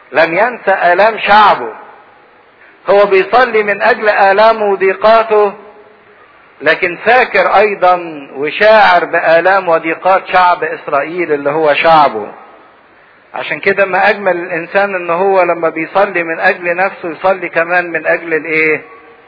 لم ينسى آلام شعبه. هو بيصلي من اجل آلامه وضيقاته، لكن فاكر ايضا وشاعر بآلام وضيقات شعب اسرائيل اللي هو شعبه. عشان كده ما اجمل الانسان ان هو لما بيصلي من اجل نفسه يصلي كمان من اجل الايه؟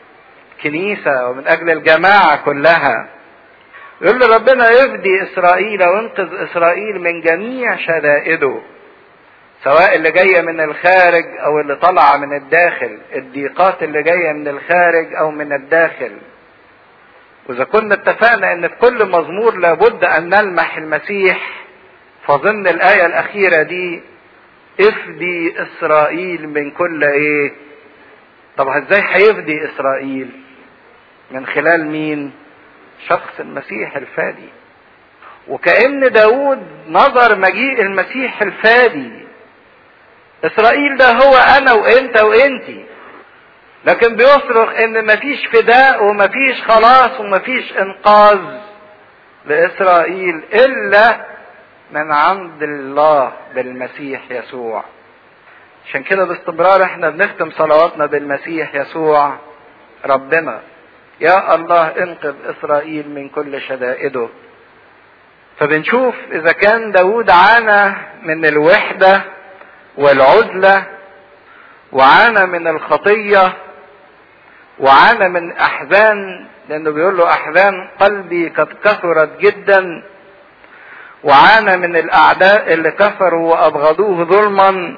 كنيسة ومن اجل الجماعة كلها. يقول له ربنا يفدي اسرائيل وينقذ اسرائيل من جميع شدائده، سواء اللي جاية من الخارج او اللي طالعة من الداخل، الضيقات اللي جاية من الخارج او من الداخل. واذا كنا اتفقنا ان في كل مزمور لابد ان نلمح المسيح، فضمن الآية الأخيرة دي افدي إسرائيل من كل ايه؟ طب ازاي هيفدي إسرائيل؟ من خلال مين؟ شخص المسيح الفادي. وكأن داود نظر مجيء المسيح الفادي. إسرائيل ده هو أنا وإنت وإنتي، لكن بيصرخ إن مفيش فداء ومفيش خلاص ومفيش إنقاذ لإسرائيل إلا من عند الله بالمسيح يسوع. عشان كده باستمرار احنا بنختم صلواتنا بالمسيح يسوع ربنا. يا الله انقذ اسرائيل من كل شدائده. فبنشوف اذا كان داود عانى من الوحدة والعزلة، وعانى من الخطية، وعانى من احزان، لانه بيقول له احزان قلبي قد كثرت جدا، وعانى من الاعداء اللي كفروا وابغضوه ظلما،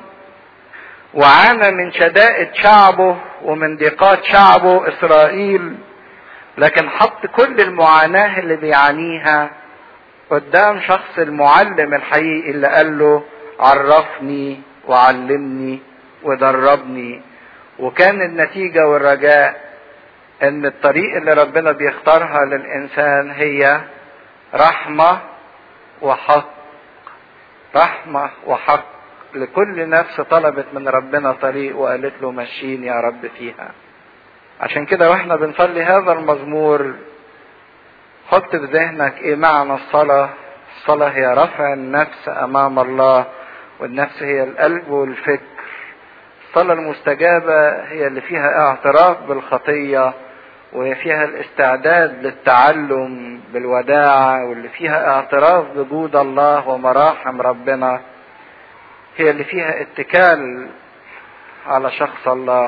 وعانى من شدائد شعبه ومن ضيقات شعبه اسرائيل، لكن حط كل المعاناة اللي بيعانيها قدام شخص المعلم الحقيقي اللي قال له عرفني وعلمني ودربني. وكان النتيجة والرجاء ان الطريق اللي ربنا بيختارها للانسان هي رحمة وحق. رحمة وحق لكل نفس طلبت من ربنا طريق وقالت له مشيني يا رب فيها. عشان كده واحنا بنصلي هذا المزمور حط في ذهنك ايه معنى الصلاة. الصلاة هي رفع النفس امام الله، والنفس هي القلب والفكر. الصلاة المستجابة هي اللي فيها اعتراف بالخطية، وهي فيها الاستعداد للتعلم بالوداعة، واللي فيها اعتراف بجود الله ومراحم ربنا. هي اللي فيها اتكال على شخص الله.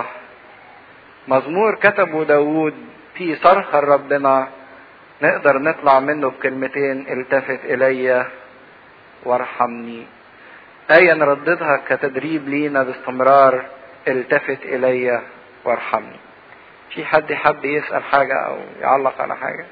مزمور كتبه داود فيه صرخة ربنا نقدر نطلع منه بكلمتين: التفت الي وارحمني. آية نرددها كتدريب لينا باستمرار: التفت الي وارحمني. في حد يحب يسأل حاجة او يعلق على حاجة؟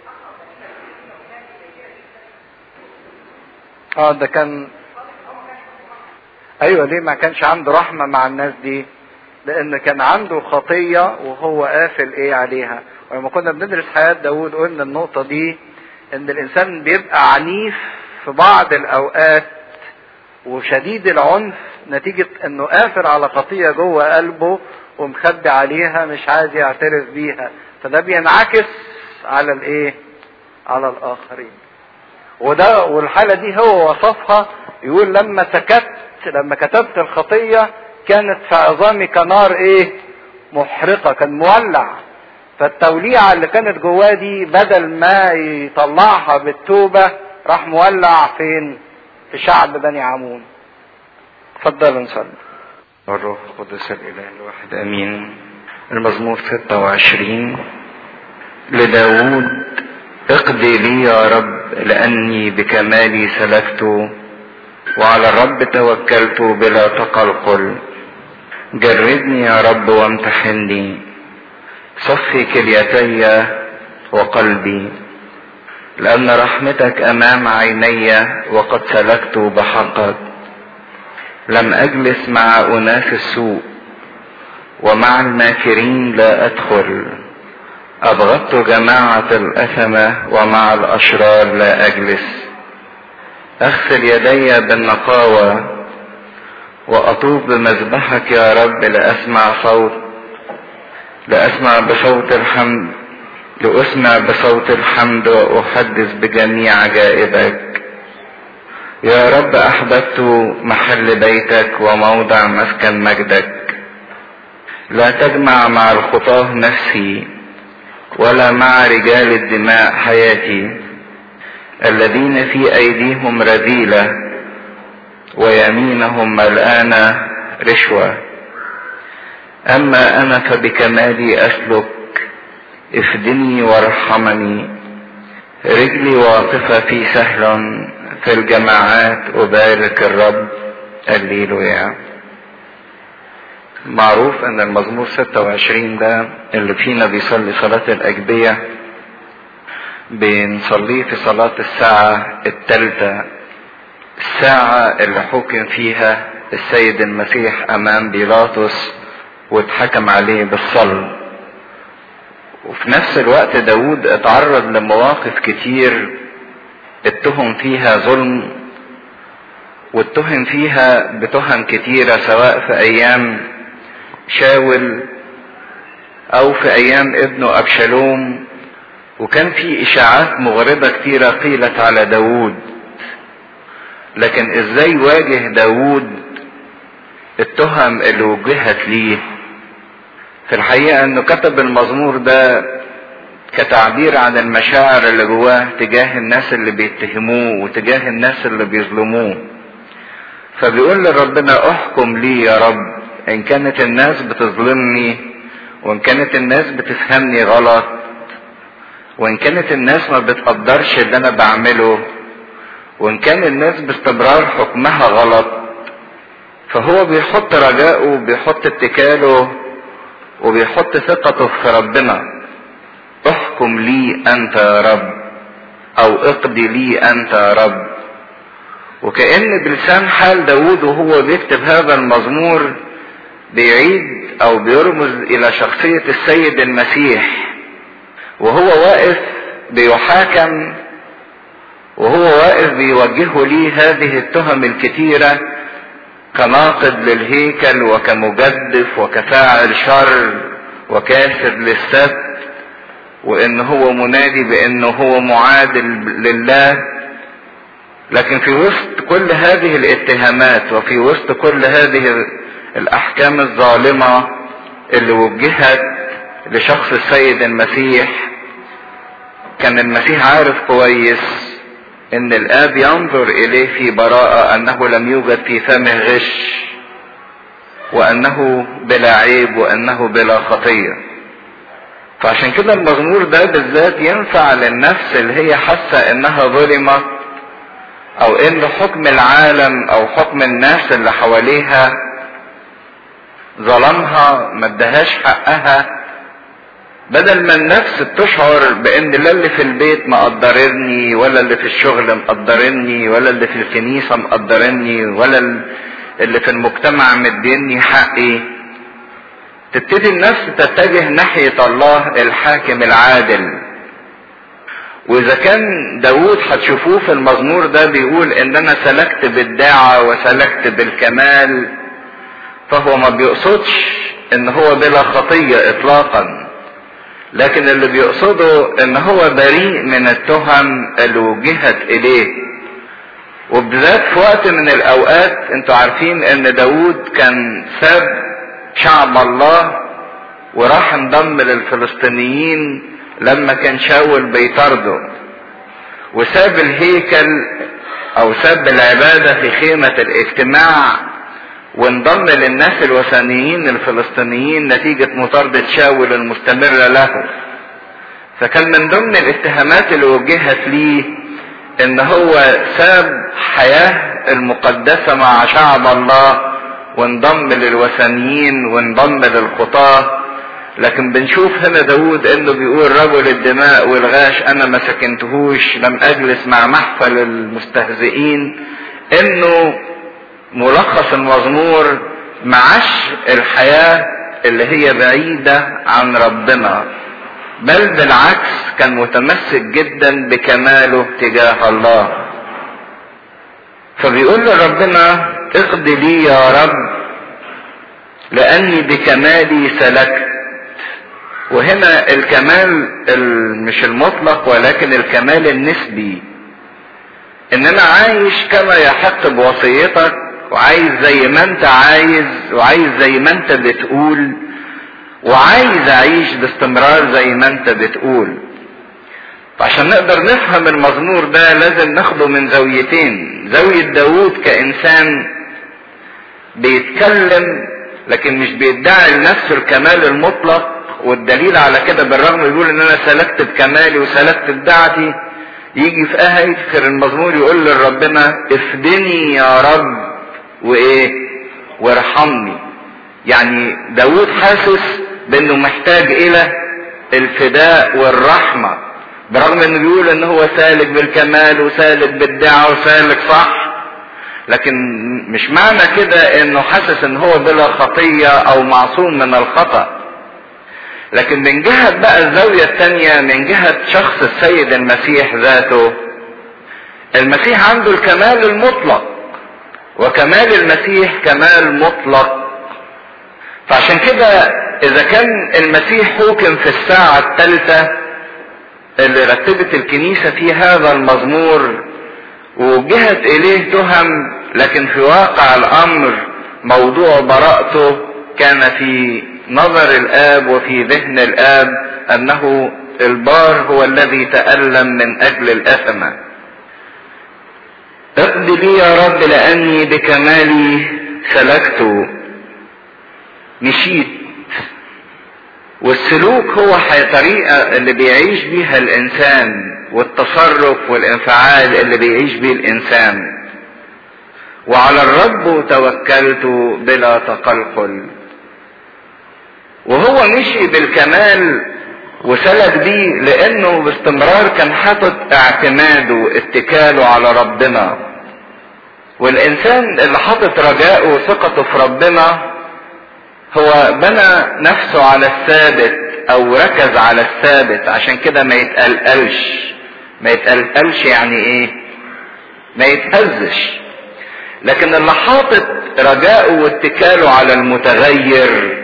ده كان ايوه. ليه ما كانش عنده رحمة مع الناس دي؟ لان كان عنده خطية وهو قافل ايه عليها. ولما كنا بندرس حياة داود قلنا النقطة دي، ان الانسان بيبقى عنيف في بعض الاوقات وشديد العنف نتيجة انه قافل على خطية جوه قلبه ومخبي عليها مش عايز يعترف بيها، فده بينعكس على الايه؟ على الاخرين. وده والحالة دي هو وصفها، يقول لما كتبت الخطية كانت في عظامي كنار ايه؟ محرقة، كان مولع. فالتوليعة اللي كانت جواه دي بدل ما يطلعها بالتوبة راح مولع فين؟ في شعب بني عمون. اتفضلوا نصلي. الروح القدس الاله الواحد امين. المزمور 26 لداود: اقضي لي يا رب لاني بكمالي سلكت، وعلى الرب توكلت بلا تقلقل. جردني يا رب وامتحني، صفي كليتي وقلبي، لأن رحمتك أمام عيني وقد سلكت بحقك. لم أجلس مع أناس السوء، ومع الماكرين لا أدخل. أبغضت جماعة الأثمة، ومع الأشرار لا أجلس. أغسل يدي بالنقاوة، وأطوب بمذبحك يا رب لأسمع بصوت الحمد وأحدث بجميع عجائبك. يا رب احببت محل بيتك وموضع مسكن مجدك. لا تجمع مع الخطاه نفسي ولا مع رجال الدماء حياتي، الذين في ايديهم رذيلة ويمينهم ملآنة رشوة. اما انا فبكمالي اسلك، افدني وارحمني. رجلي واقفة في سهل، في الجماعات أبارك الرب. هللويا. معروف ان المزمور 26 ده اللي فينا بيصلي صلاة الأجبية بنصليه في صلاة الساعة الثالثة، الساعة اللي حكم فيها السيد المسيح أمام بيلاطس واتحكم عليه بالصلب. وفي نفس الوقت داود اتعرض لمواقف كتير اتهم فيها ظلم، واتهم فيها بتهم كتيرة، سواء في ايام شاول او في ايام ابنه ابشالوم. وكان في اشاعات مغرضة كتيرة قيلت على داود، لكن ازاي واجه داود التهم اللي وجهت ليه؟ في الحقيقة انه كتب المزمور ده كتعبير عن المشاعر اللي جواه تجاه الناس اللي بيتهموه وتجاه الناس اللي بيظلموه. فبيقول لربنا احكم لي يا رب، ان كانت الناس بتظلمني، وان كانت الناس بتفهمني غلط، وان كانت الناس ما بتقدرش اللي انا بعمله، وان كان الناس باستمرار حكمها غلط. فهو بيحط رجاءه وبيحط اتكاله وبيحط ثقته في ربنا. احكم لي انت يا رب، او اقضي لي انت يا رب. وكأن بلسان حال داود وهو بيكتب هذا المزمور بيعيد او بيرمز الى شخصية السيد المسيح وهو واقف بيحاكم، وهو واقف بيوجهه ليه هذه التهم الكتيرة كناقض للهيكل وكمجدف وكفاعل شر وكاسر للسبت، وان هو منادي بانه هو معادل لله. لكن في وسط كل هذه الاتهامات وفي وسط كل هذه الاحكام الظالمة اللي وجهت لشخص السيد المسيح، كان المسيح عارف كويس ان الاب ينظر اليه في براءة، انه لم يوجد في فمه غش، وانه بلا عيب، وانه بلا خطية. فعشان كده المزمور ده بالذات ينفع للنفس اللي هي حاسة انها ظلمت، او ان حكم العالم او حكم الناس اللي حواليها ظلمها ما ادهاش حقها. بدل ما النفس تشعر بان لا اللي في البيت مقدرني، ولا اللي في الشغل مقدرني، ولا اللي في الكنيسة مقدرني، ولا اللي في المجتمع مديني حقي، تبتدي النفس تتجه ناحية الله الحاكم العادل. واذا كان داود هتشوفوه في المزمور ده بيقول ان انا سلكت بالداعة وسلكت بالكمال، فهو ما بيقصدش ان هو بلا خطية اطلاقا، لكن اللي بيقصده ان هو بريء من التهم اللي وجهت اليه. وبالذات في وقت من الاوقات انتوا عارفين ان داود كان ساب شعب الله وراح انضم للفلسطينيين لما كان شاول بيطارده، وساب الهيكل او ساب العبادة في خيمة الاجتماع وانضم للناس الوثنيين الفلسطينيين نتيجة مطاردة شاول المستمرة له. فكان من ضمن الاتهامات اللي وجهت ليه ان هو ساب حياة المقدسة مع شعب الله وانضم للوثنيين وانضم للخطاة. لكن بنشوف هنا داود انه بيقول رجل الدماء والغاش انا ما سكنتهوش، لم اجلس مع محفل المستهزئين. انه ملخص المزمور معاش الحياة اللي هي بعيدة عن ربنا، بل بالعكس كان متمسك جدا بكماله تجاه الله. فبيقول لربنا اقضي لي يا رب لاني بكمالي سلكت. وهنا الكمال مش المطلق ولكن الكمال النسبي. ان انا عايش كما يحق بوصيتك، وعايز زي ما انت عايز، وعايز زي ما انت بتقول، وعايز اعيش باستمرار زي ما انت بتقول. فعشان نقدر نفهم المزمور ده لازم ناخده من زاويتين. زاوية داود كإنسان بيتكلم لكن مش بيدعي لنفسه الكمال المطلق، والدليل على كده بالرغم يقول ان انا سلكت بكمالي وسلكت بدعتي، يجي في اخر المزمور يقول لربنا افدني يا رب وايه وارحمني. يعني داود حاسس بانه محتاج الى الفداء والرحمة، برغم انه بيقول ان هو سالك بالكمال وسالك بالدعوة وسالك صح، لكن مش معنى كده انه حاسس ان هو بلا خطية او معصوم من الخطأ. لكن من جهة بقى الزاوية التانية، من جهة شخص السيد المسيح ذاته، المسيح عنده الكمال المطلق، وكمال المسيح كمال مطلق. فعشان كده اذا كان المسيح حكم في الساعة الثالثة اللي رتبت الكنيسة في هذا المزمور ووجهت اليه تهم، لكن في واقع الامر موضوع براءته كان في نظر الاب وفي ذهن الاب انه البار هو الذي تألم من اجل الاثمة. اقضي لي يا رب لاني بكمالي سلكت، مشيت. والسلوك هو طريقة اللي بيعيش بيها الانسان، والتصرف والانفعال اللي بيعيش بيه الانسان. وعلى الرب توكلت بلا تقلقل. وهو مشي بالكمال وسلك بيه لانه باستمرار كان حاطط اعتماده اتكاله على ربنا. والانسان اللي حاطط رجاءه وثقته في ربنا هو بنى نفسه على الثابت او ركز على الثابت، عشان كده ما يتقلقلش. ما يتقلقلش يعني ايه؟ ما يتهزش. لكن اللي حاطط رجاءه واتكاله على المتغير،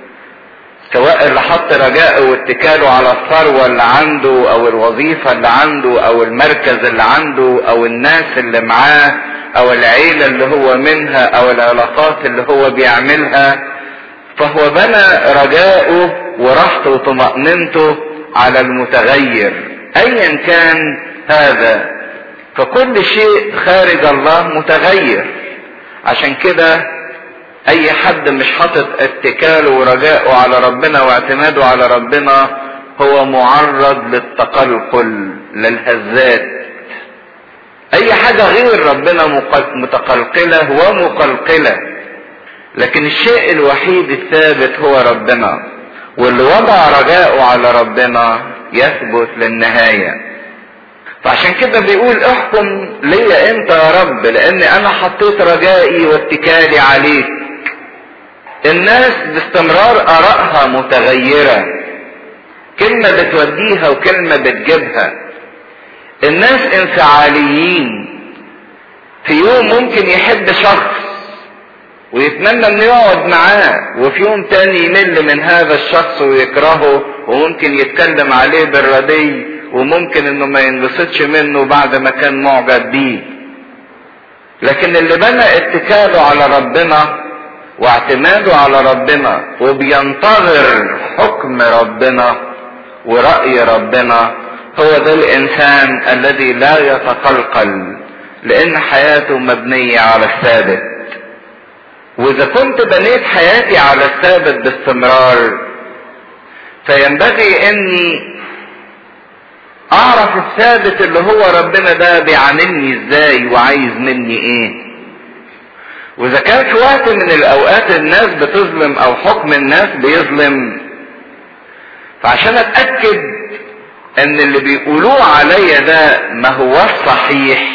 سواء اللي حط رجاءه واتكاله على الثروة اللي عنده او الوظيفة اللي عنده او المركز اللي عنده او الناس اللي معاه او العيلة اللي هو منها او العلاقات اللي هو بيعملها، فهو بنى رجاءه وراحته وطمأنينته على المتغير ايا كان هذا. فكل شيء خارج الله متغير. عشان كده اي حد مش حاطط اتكاله ورجاءه على ربنا واعتماده على ربنا هو معرض للتقلقل، للهزات. اي حاجة غير ربنا متقلقلة ومقلقلة، لكن الشيء الوحيد الثابت هو ربنا. واللي وضع رجاءه على ربنا يثبت للنهاية. فعشان كده بيقول احكم ليا انت يا رب لاني انا حطيت رجائي واتكالي عليك. الناس باستمرار ارائها متغيرة، كلمة بتوديها وكلمة بتجيبها. الناس انفعاليين، في يوم ممكن يحب شخص ويتمنى انه يقعد معاه، وفي يوم تاني يمل من هذا الشخص ويكرهه، وممكن يتكلم عليه بالردي، وممكن انه ما ينبسطش منه بعد ما كان معجب بيه. لكن اللي بنى اتكاله على ربنا واعتماده على ربنا وبينتظر حكم ربنا ورأي ربنا، هو ده الانسان الذي لا يتقلقل، لان حياته مبنية على الثابت. واذا كنت بنيت حياتي على الثابت باستمرار، فينبغي اني اعرف الثابت اللي هو ربنا ده بيعاملني ازاي وعايز مني ايه. واذا كان في وقت من الاوقات الناس بتظلم او حكم الناس بيظلم، فعشان اتأكد ان اللي بيقولوه عليا ده ما هو الصحيح،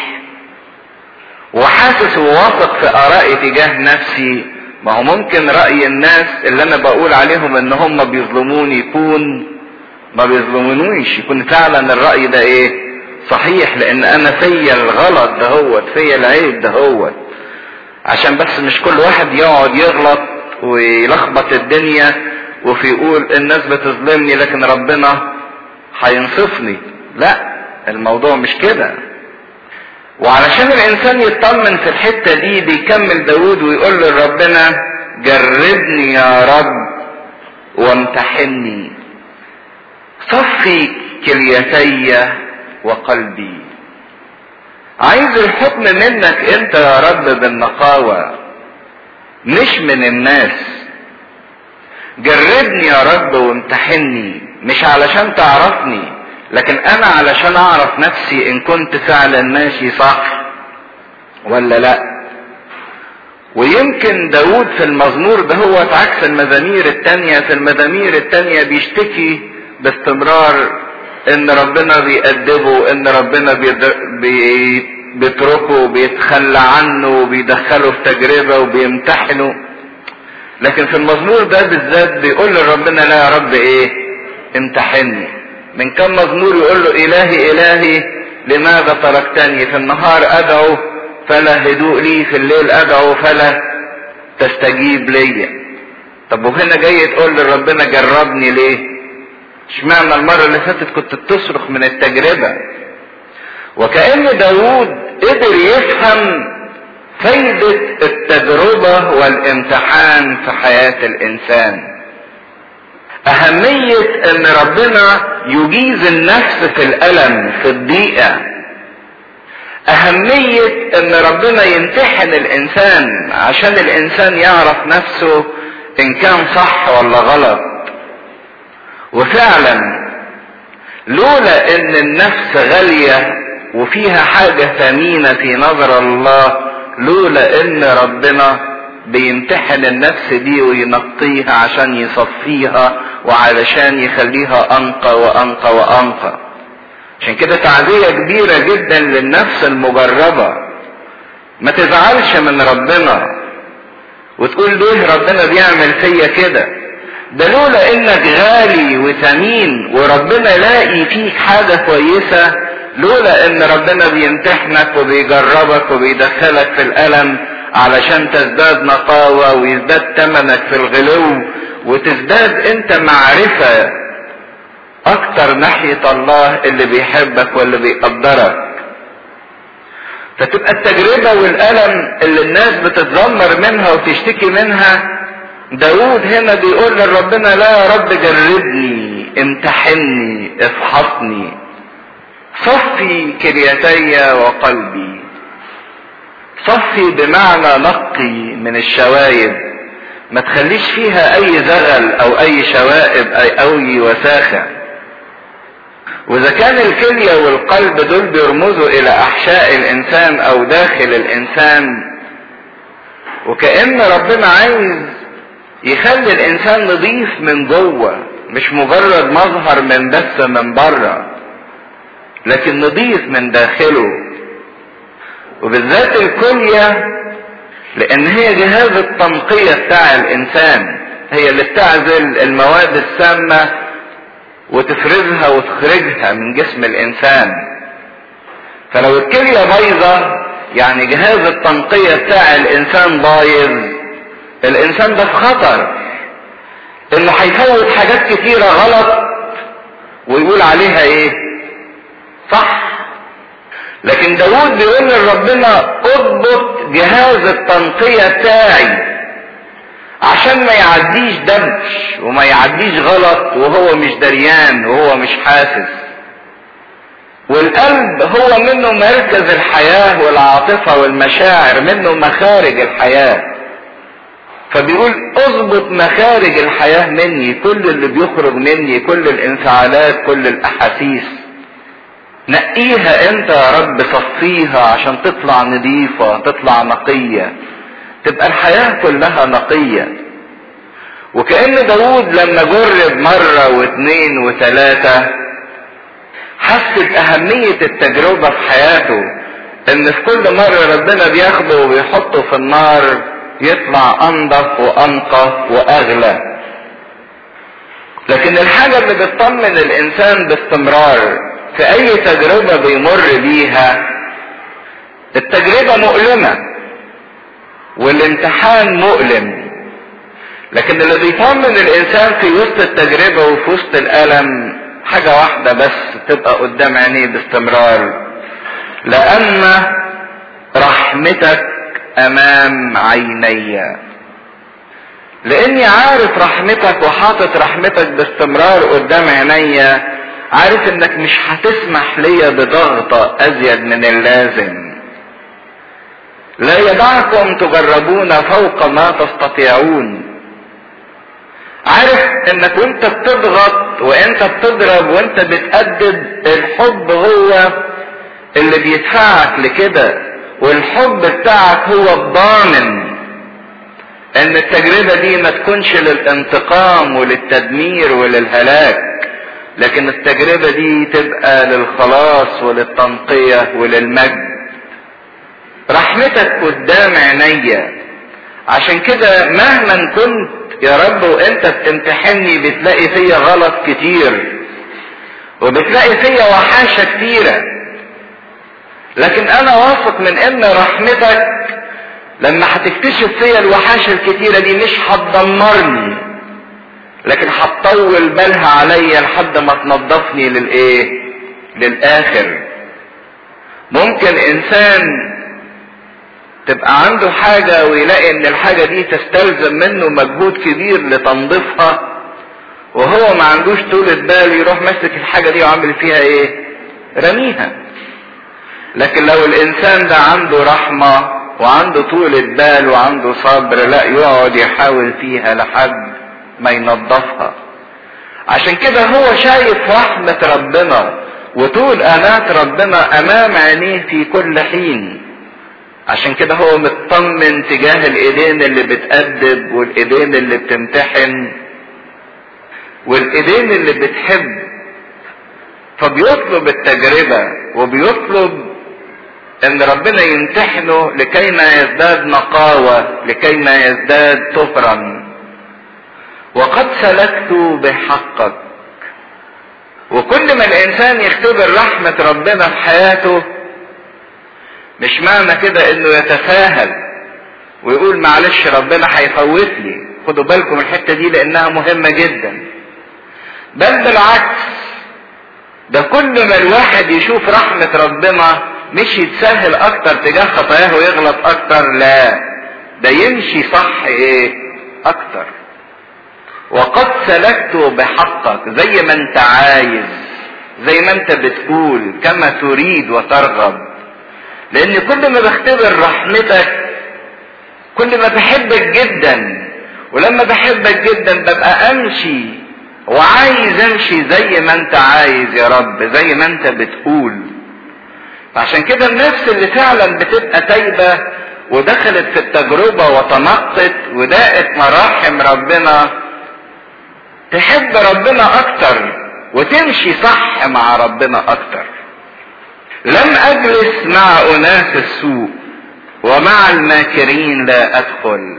وحاسس وواثق في ارائي تجاه نفسي، ما هو ممكن رأي الناس اللي انا بقول عليهم ان هم بيظلموني يكون ما بيظلمونيش، يكون فعلا الرأي ده ايه صحيح، لان انا فيا الغلط دهوت، فيا العيب دهوت. عشان بس مش كل واحد يقعد يغلط ويلخبط الدنيا وفي يقول الناس بتظلمني لكن ربنا هينصفني. لا، الموضوع مش كده. وعلشان الانسان يطمن في الحتة دي بيكمل داود ويقول لربنا جربني يا رب وامتحني، صفي كليتي وقلبي. عايز الحكم منك انت يا رب بالنقاوة مش من الناس. جربني يا رب وامتحني، مش علشان تعرفني لكن انا علشان اعرف نفسي ان كنت فعلا ماشي صح ولا لا. ويمكن داود في المزمور ده هو عكس المزامير التانية. في المزامير التانية بيشتكي باستمرار ان ربنا بيأدبه، ان ربنا بيتركه، بيتخلى عنه وبيدخله في تجربة وبيمتحنه. لكن في المزمور ده بالذات بيقول لربنا لا يا رب ايه، امتحني. من كم مزمور يقول له الهي الهي لماذا تركتني، في النهار ادعو فلا هدوء لي، في الليل ادعو فلا تستجيب لي. طب وهنا جاي تقول لربنا جربني ليه؟ اشمعنى المرة اللي فاتت كنت بتصرخ من التجربة؟ وكأن داود قدر يفهم فايدة التجربة والامتحان في حياة الانسان. اهمية ان ربنا يجيز النفس في الالم في الضيقة. اهمية ان ربنا يمتحن الانسان عشان الانسان يعرف نفسه ان كان صح ولا غلط. وفعلا لولا ان النفس غالية وفيها حاجة ثمينة في نظر الله، لولا ان ربنا بيمتحن النفس دي وينقيها عشان يصفيها وعلشان يخليها انقى وانقى وانقى. عشان كده تعزية كبيرة جدا للنفس المجربة. ما تزعلش من ربنا وتقول ليه ربنا بيعمل فيا كده، ده لولا انك غالي وثمين وربنا لاقي فيك حاجة كويسة، لولا ان ربنا بيمتحنك وبيجربك وبيدخلك في الالم علشان تزداد نقاوة ويزداد تمنك في الغلو وتزداد انت معرفة اكتر ناحية الله اللي بيحبك واللي بيقدرك. فتبقى التجربة والألم اللي الناس بتتذمر منها وتشتكي منها، داود هنا بيقول لربنا لا يا رب جربني، امتحني، افحصني، صفي كليتي وقلبي. صفي بمعنى نقي من الشوائب، ما تخليش فيها اي زغل او اي شوائب او اي وساخة. واذا كان الكلية والقلب دول بيرمزوا الى احشاء الانسان او داخل الانسان، وكأن ربنا عايز يخلي الانسان نظيف من جوه، مش مجرد مظهر من بس من بره، لكن نظيف من داخله. وبالذات الكلية لان هي جهاز التنقية بتاع الانسان، هي اللي بتعزل المواد السامة وتفرزها وتخرجها من جسم الانسان. فلو الكلية بايظة يعني جهاز التنقية بتاع الانسان بايظ، الانسان ده في خطر انه هيفوت حاجات كتيرة غلط ويقول عليها ايه؟ صح. لكن داود بيقول لربنا اضبط جهاز التنقية بتاعي عشان ما يعديش دمش وما يعديش غلط وهو مش دريان وهو مش حاسس. والقلب هو منه مركز الحياة والعاطفة والمشاعر، منه مخارج الحياة. فبيقول اضبط مخارج الحياة مني، كل اللي بيخرج مني، كل الانفعالات، كل الاحاسيس، نقيها انت يا رب، صفيها عشان تطلع نظيفة، تطلع نقية، تبقى الحياة كلها نقية. وكأن داود لما جرب مرة واثنين وثلاثة حس بأهمية التجربة في حياته، ان في كل مرة ربنا بياخده وبيحطه في النار يطلع انضف وانقى واغلى. لكن الحاجة اللي بتطمن الانسان باستمرار في اي تجربة بيمر بيها، التجربة مؤلمة والامتحان مؤلم، لكن اللي بيطمن الانسان في وسط التجربة وفي وسط الالم حاجة واحدة بس تبقى قدام عينيه باستمرار، لان رحمتك امام عيني. لاني عارف رحمتك وحاطط رحمتك باستمرار قدام عينيا، عارف انك مش هتسمح ليا بضغطة ازيد من اللازم. لا يدعكم تجربون فوق ما تستطيعون. عارف انك وانت بتضغط وانت بتضرب وانت بتأدب، الحب هو اللي بيدفعك لكده، والحب بتاعك هو الضامن ان التجربة دي ما تكونش للانتقام وللتدمير وللهلاك، لكن التجربة دي تبقى للخلاص وللتنقية وللمجد. رحمتك قدام عينيا، عشان كده مهما كنت يا رب وانت بتمتحني بتلاقي فيا غلط كتير وبتلاقي فيا وحاشة كتيرة، لكن انا واثق من ان رحمتك لما هتكتشف فيا الوحاشة الكتيرة دي مش هتدمرني، لكن هتطول بالها عليا لحد ما تنضفني للاخر. ممكن انسان تبقى عنده حاجة ويلاقي ان الحاجة دي تستلزم منه مجهود كبير لتنظيفها، وهو ما عندوش طولة بال يروح مسك الحاجة دي وعامل فيها رميها. لكن لو الانسان ده عنده رحمة وعنده طولة بال وعنده صبر، لا يقعد يحاول فيها لحد ما ينظفها. عشان كده هو شايف رحمة ربنا وطول انات ربنا امام عينيه في كل حين. عشان كده هو مطمن تجاه الايدين اللي بتأدب والايدين اللي بتمتحن والايدين اللي بتحب، فبيطلب التجربة وبيطلب ان ربنا يمتحنه لكي ما يزداد نقاوة، لكي ما يزداد طهرا. وقد سلكت بحقك. وكل ما الانسان يختبر رحمة ربنا في حياته، مش معنى كده انه يتساهل ويقول معلش ربنا هيفوت لي. خدوا بالكم الحتة دي لانها مهمة جدا. بل بالعكس، ده كل ما الواحد يشوف رحمة ربنا مش يتساهل اكتر تجاه خطاياه ويغلط اكتر، لا ده يمشي صح اكتر. وقد سلكت بحقك، زي ما انت عايز، زي ما انت بتقول، كما تريد وترغب. لان كل ما بختبر رحمتك كل ما بحبك جدا، ولما بحبك جدا ببقى امشي وعايز امشي زي ما انت عايز يا رب، زي ما انت بتقول. عشان كده النفس اللي فعلا بتبقى تايبة ودخلت في التجربة وتنقت وداقت مراحم ربنا، تحب ربنا اكتر وتمشي صح مع ربنا اكتر. لم اجلس مع اناس السوء ومع الماكرين لا ادخل.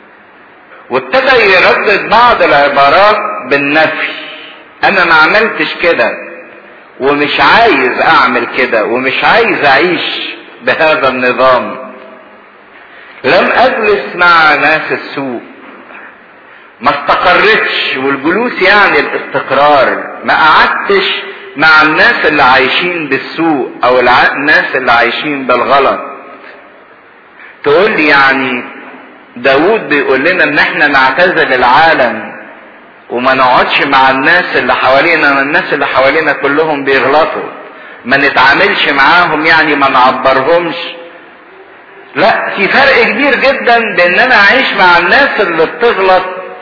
وابتدى يردد بعض العبارات بالنفي. انا ما عملتش كده ومش عايز اعمل كده ومش عايز اعيش بهذا النظام. لم اجلس مع ناس السوء، ما استقرتش، والجلوس يعني الاستقرار. ما قعدتش مع الناس اللي عايشين بالسوء او الناس اللي عايشين بالغلط. تقول لي يعني داود بيقول لنا ان احنا نعتزل العالم وما نقعدش مع الناس اللي حوالينا، الناس اللي حوالينا كلهم بيغلطوا، ما نتعاملش معاهم يعني ما نعبرهمش. لا، في فرق كبير جدا بين ان انا اعيش مع الناس اللي بتغلط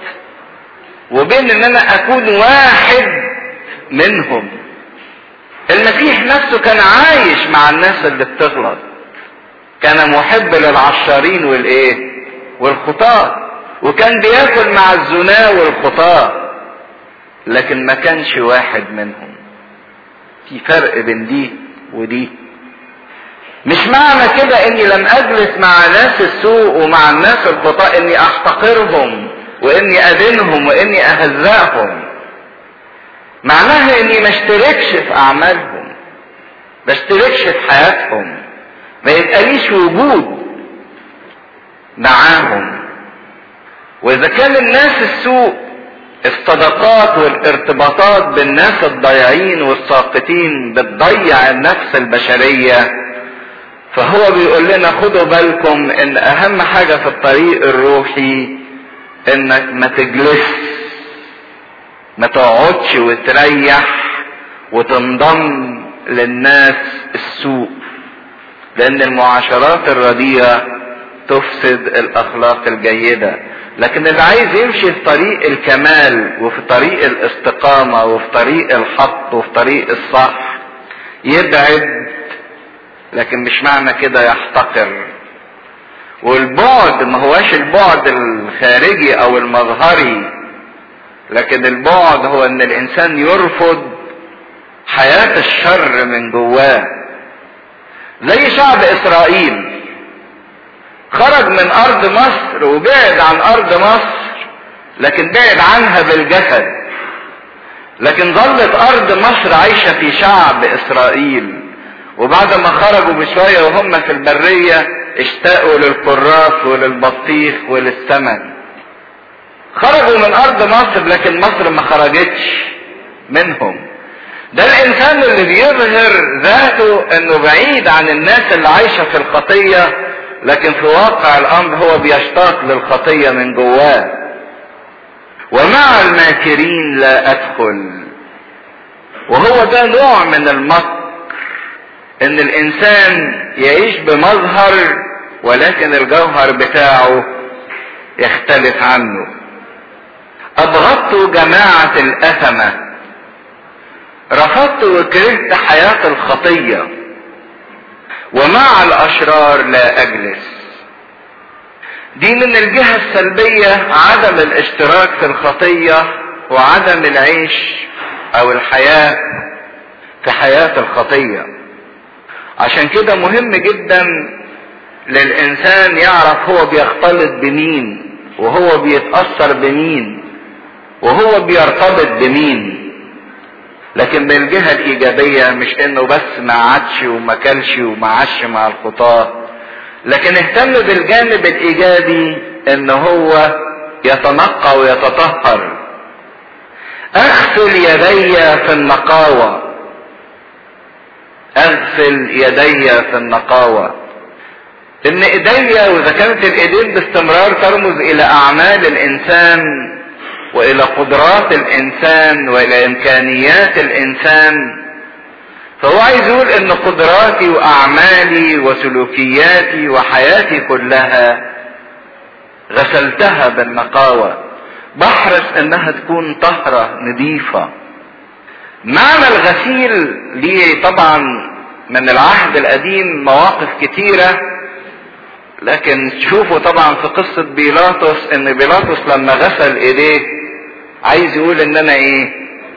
وبين ان انا اكون واحد منهم. المسيح نفسه كان عايش مع الناس اللي بتغلط، كان محب للعشارين والخطاة، وكان بياكل مع الزنا والخطاة، لكن ما كانش واحد منهم. في فرق بين دي ودي. مش معنى كده اني لم اجلس مع ناس السوء ومع الناس الخطاة اني احتقرهم واني ادينهم واني اهزأهم. معناها اني ما اشتركش في اعمالهم، ما اشتركش في حياتهم، ما يبقاليش وجود معاهم. واذا كان الناس السوء الصداقات والارتباطات بالناس الضايعين والساقطين بتضيع النفس البشرية، فهو بيقول لنا خدوا بالكم ان اهم حاجة في الطريق الروحي انك ما تجلس، ما تقعدش وتريح وتنضم للناس السوء، لان المعاشرات الرديئة تفسد الاخلاق الجيدة. لكن اللي عايز يمشي في طريق الكمال وفي طريق الاستقامة وفي طريق الحق وفي طريق الصح يبعد، لكن مش معنى كده يحتقر. والبعد ما هواش البعد الخارجي او المظهري، لكن البعد هو ان الانسان يرفض حياة الشر من جواه. زي شعب اسرائيل خرج من ارض مصر وبعد عن ارض مصر، لكن بعد عنها بالجسد، لكن ظلت ارض مصر عايشة في شعب اسرائيل. وبعد ما خرجوا بشوية وهم في البرية اشتاقوا للكراث وللبطيخ وللسمن. خرجوا من ارض مصر لكن مصر ما خرجتش منهم. ده الانسان اللي بيظهر ذاته انه بعيد عن الناس اللي عايشة في الخطية، لكن في واقع الامر هو بيشتاق للخطية من جواه. ومع الماكرين لا ادخل. وهو ده نوع من المكر، ان الانسان يعيش بمظهر ولكن الجوهر بتاعه يختلف عنه. ابغضت جماعة الاثمة، رفضت وكرهت حياة الخطية، ومع الاشرار لا اجلس. دي من الجهة السلبية عدم الاشتراك في الخطية وعدم العيش او الحياة في حياة الخطية. عشان كده مهم جدا للانسان يعرف هو بيختلط بمين، وهو بيتأثر بمين، وهو بيرتبط بمين. لكن بالجهة الايجابية مش انه بس ما عادش وما كلش وما عاش مع الخطاة، لكن اهتم بالجانب الايجابي ان هو يتنقى ويتطهر. اغسل يدي في النقاوة، اغسل يدي في النقاوة. ان ايديا واذا كانت الايدين باستمرار ترمز الى اعمال الانسان والى قدرات الانسان والى امكانيات الانسان، فهو عايز يقول ان قدراتي واعمالي وسلوكياتي وحياتي كلها غسلتها بالنقاوة، بحرص انها تكون طهرة نظيفة. معنى الغسيل ليه طبعا من العهد القديم مواقف كتيرة، لكن تشوفوا طبعا في قصة بيلاطس ان بيلاطس لما غسل ايديه عايز يقول ان انا ايه؟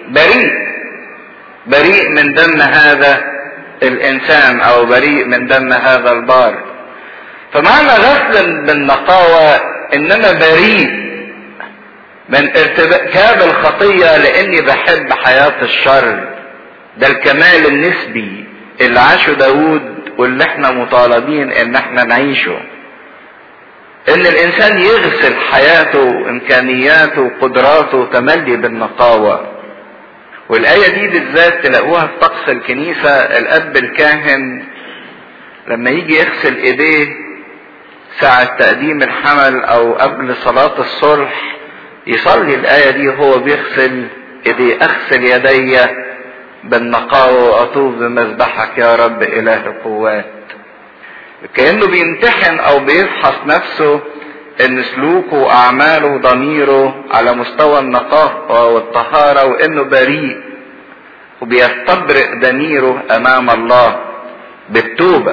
بريء من دم هذا الانسان او بريء من دم هذا البار. فمعنى غسل بالنقاوة ان انا بريء من ارتكاب الخطية لاني بحب حياة الشر. ده الكمال النسبي اللي عاشه داود واللي احنا مطالبين ان احنا نعيشه، ان الانسان يغسل حياته وامكانياته وقدراته تملي بالنقاوة. والاية دي بالذات تلاقوها في طقس الكنيسة. الاب الكاهن لما يجي يغسل ايديه ساعة تقديم الحمل او قبل صلاة الصلح يصلي الاية دي وهو بيغسل ايديه: اغسل يدي بالنقاوة واطوف بمذبحك يا رب اله القوات. كأنه بيمتحن او بيفحص نفسه ان سلوكه واعماله وضميره على مستوى النقاوة والطهارة، وانه بريء وبيستبرئ ضميره امام الله بالتوبة.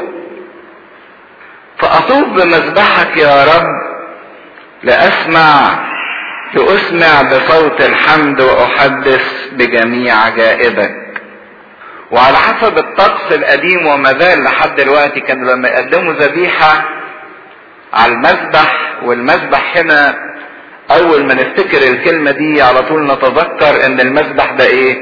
فاطوف بمذبحك يا رب لأسمع بصوت الحمد واحدث بجميع عجائبك. وعلى حسب الطقس القديم وما زال لحد دلوقتي كانوا لما يقدموا ذبيحة على المذبح، والمذبح هنا اول ما نفتكر الكلمة دي على طول نتذكر ان المذبح ده ايه؟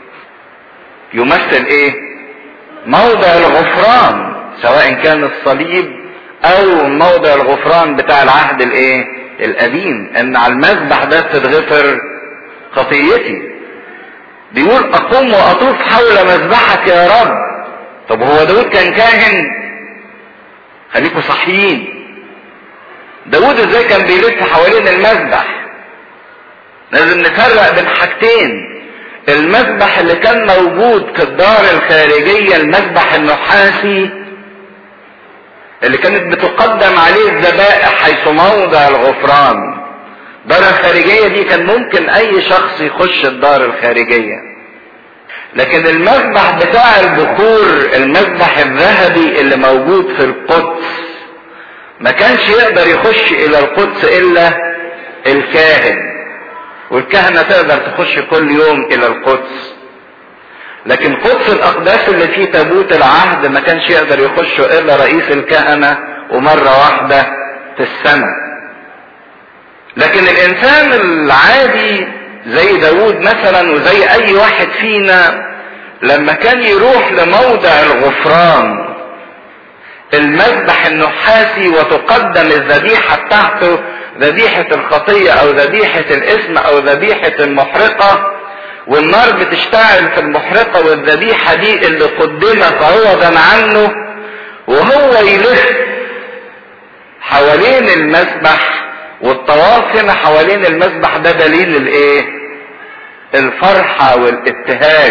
يمثل ايه؟ موضع الغفران، سواء كان الصليب او موضع الغفران بتاع العهد الايه؟ القديم، ان على المذبح ده تتغفر خطيتي. بيقول اقوم واطوف حول مذبحك يا رب. طب هو داود كان كاهن؟ خليكوا صحيين. داود ازاي كان بيلف حوالين المذبح؟ لازم نفرق بين حاجتين. المذبح اللي كان موجود في الدار الخارجية، المذبح النحاسي اللي كانت بتقدم عليه الذبائح حيث موضع الغفران. الدار الخارجية دي كان ممكن اي شخص يخش الدار الخارجية. لكن المذبح بتاع البخور، المذبح الذهبي اللي موجود في القدس، ما كانش يقدر يخش الى القدس الا الكاهن، والكهنة تقدر تخش كل يوم الى القدس. لكن قدس الاقداس اللي فيه تابوت العهد ما كانش يقدر يخشه الا رئيس الكهنة ومرة واحدة في السنة. لكن الانسان العادي زي داود مثلا وزي اي واحد فينا، لما كان يروح لموضع الغفران، المذبح النحاسي، وتقدم الذبيحة بتاعته، ذبيحة الخطية او ذبيحة الاسم او ذبيحة المحرقة، والنار بتشتعل في المحرقة والذبيحة دي اللي قدمت عوضا عنه، وهو يلف حوالين المذبح. والطواف هنا حوالين المذبح ده دليل الايه؟ الفرحة والابتهاج.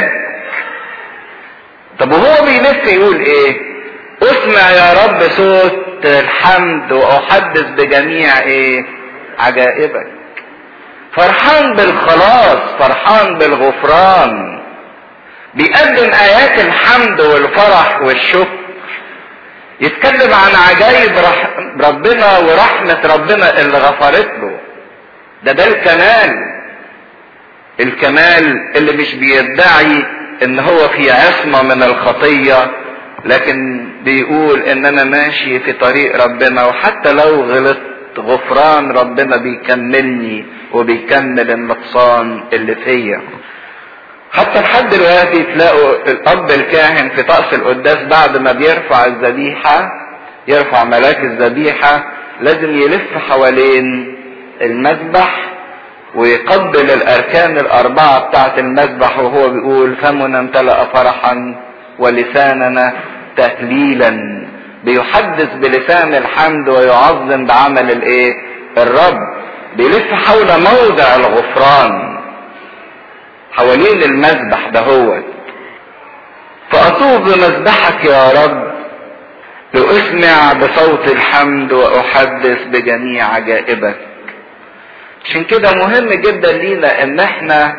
طب وهو بيلف يقول ايه؟ اسمع يا رب صوت الحمد واحدث بجميع ايه؟ عجائبك. فرحان بالخلاص، فرحان بالغفران، بيقدم ايات الحمد والفرح والشكر، يتكلم عن عجائب ربنا ورحمة ربنا اللي غفرت له. ده الكمال، الكمال اللي مش بيدعي ان هو في عصمة من الخطية، لكن بيقول ان انا ماشي في طريق ربنا، وحتى لو غلطت غفران ربنا بيكملني وبيكمل النقصان اللي فيا. حتى لحد دلوقتي تلاقوا الاب الكاهن في طقس القداس بعد ما بيرفع الذبيحة، يرفع ملاك الذبيحة، لازم يلف حوالين المذبح ويقبل الاركان الاربعة بتاعت المذبح، وهو بيقول فمنا امتلأ فرحا ولساننا تهليلا. بيحدث بلسان الحمد ويعظم بعمل الايه؟ الرب. بيلف حول موضع الغفران حوالين المذبح دهوت. فأطوب بمذبحك يا رب لأسمع بصوت الحمد وأحدث بجميع عجائبك. عشان كده مهم جدا لينا ان احنا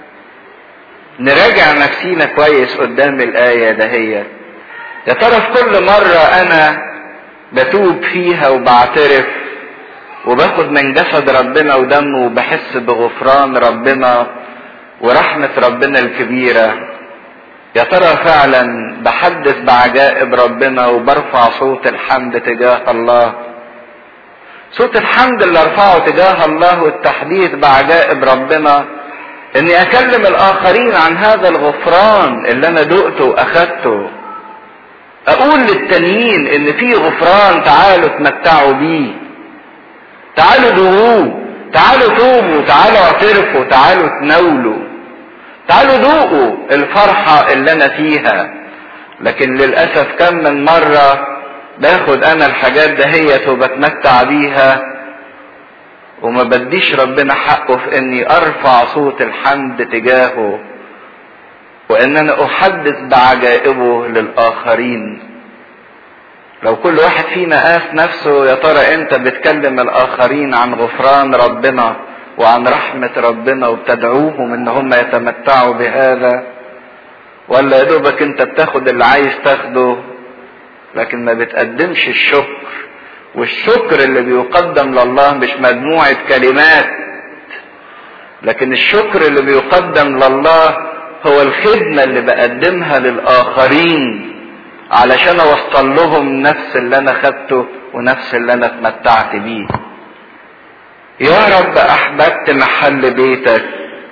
نراجع نفسينا كويس قدام الآية دهيت. يا ترى في كل مرة انا بتوب فيها وبعترف وباخد من جسد ربنا ودمه وبحس بغفران ربنا ورحمة ربنا الكبيرة، يا ترى فعلا بحدث بعجائب ربنا وبرفع صوت الحمد تجاه الله؟ صوت الحمد اللي ارفعه تجاه الله والتحديث بعجائب ربنا، اني اكلم الاخرين عن هذا الغفران اللي انا دقته واخدته. اقول للتانيين ان في غفران، تعالوا تمتعوا بيه، تعالوا دوقوه، تعالوا توبوا، تعالوا اعترفوا، تعالوا تناولوا، تعالوا ذوقوا الفرحة اللي انا فيها. لكن للأسف كم من مرة باخد انا الحاجات دهيت وبتمتع بيها وما بديش ربنا حقه في اني ارفع صوت الحمد تجاهه وان انا احدث بعجائبه للاخرين. لو كل واحد فينا قاس نفسه، يا ترى انت بتكلم الاخرين عن غفران ربنا وعن رحمة ربنا وبتدعوهم ان هم يتمتعوا بهذا، ولا يا دوبك انت بتاخد اللي عايز تاخده لكن ما بتقدمش الشكر؟ والشكر اللي بيقدم لله مش مجموعة كلمات، لكن الشكر اللي بيقدم لله هو الخدمة اللي بقدمها للآخرين علشان اوصل لهم نفس اللي انا خدته ونفس اللي انا اتمتعت بيه. يا رب احببت محل بيتك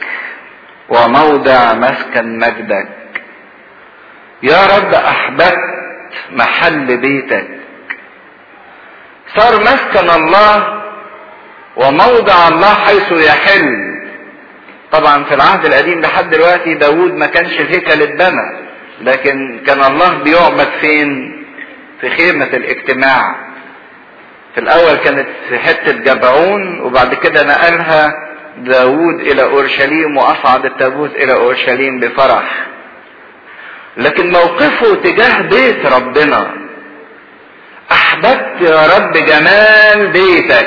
وموضع مسكن مجدك. يا رب احببت محل بيتك. صار مسكن الله وموضع الله حيث يحل. طبعا في العهد القديم لحد دلوقتي داود ما كانش الهيكل اتبنى، لكن كان الله بيعبد فين؟ في خيمة الاجتماع. في الاول كانت في حتة جبعون، وبعد كده نقلها داود الى اورشليم واصعد التابوت الى اورشليم بفرح. لكن موقفه تجاه بيت ربنا: احببت يا رب جمال بيتك،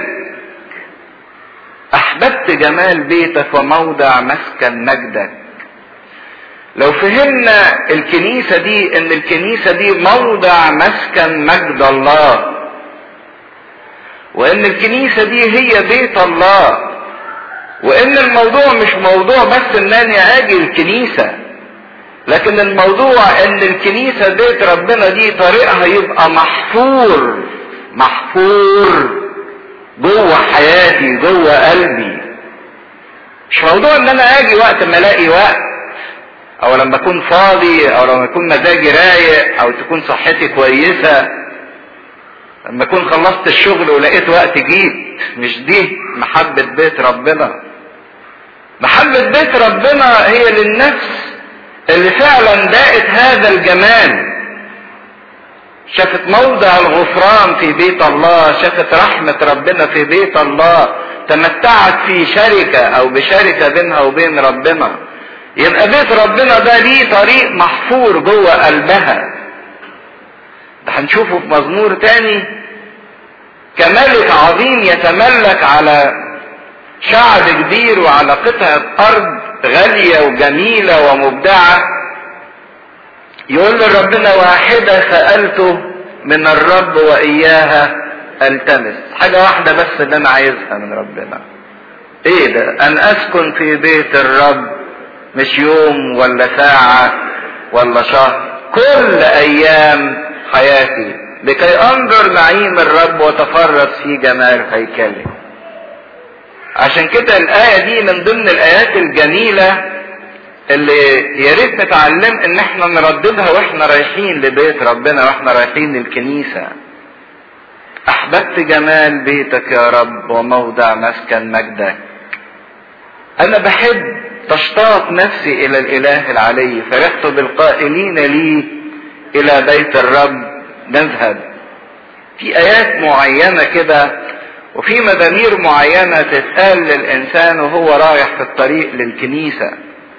احببت جمال بيتك وموضع مسكن مجدك. لو فهمنا الكنيسة دي ان الكنيسة دي موضع مسكن مجد الله، وان الكنيسة دي هي بيت الله، وان الموضوع مش موضوع بس انني اجي الكنيسة، لكن الموضوع ان الكنيسة بيت ربنا دي طريقها يبقى محفور جوه حياتي جوه قلبي. مش موضوع ان انا اجي وقت ما الاقي وقت، او لما اكون فاضي، او لما يكون مزاجي رايق، او تكون صحتي كويسة، لما اكون خلصت الشغل ولقيت وقت جيت. مش دي محبة بيت ربنا. محبة بيت ربنا هي للنفس اللي فعلا داقت هذا الجمال، شافت موضع الغفران في بيت الله، شافت رحمة ربنا في بيت الله، تمتعت في شركة او بشركة بينها وبين ربنا. يبقى بيت ربنا ده ليه طريق محفور جوه قلبها. ده هنشوفه في مزمور تاني: كملك عظيم يتملك على شعب كبير وعلى قطعة ارض غالية وجميلة ومبدعة. يقول لربنا: واحدة سألته من الرب وإياها التمس. حاجة واحدة بس اللي انا عايزها من ربنا. ايه ده؟ ان اسكن في بيت الرب، مش يوم ولا ساعة ولا شهر، كل ايام حياتي، لكي انظر نعيم الرب وتفرس في جمال هيكله. عشان كده الآية دي من ضمن الآيات الجميلة اللي يا ريت نتعلم ان احنا نرددها واحنا رايحين لبيت ربنا، واحنا رايحين الكنيسة. احببت جمال بيتك يا رب وموضع مسكن مجدك. انا بحب تشتاق نفسي الى الاله العلي، فرحت بالقائلين لي الى بيت الرب نذهب. في ايات معينة كده وفي مزامير معينة تتقال للانسان وهو رايح في الطريق للكنيسة.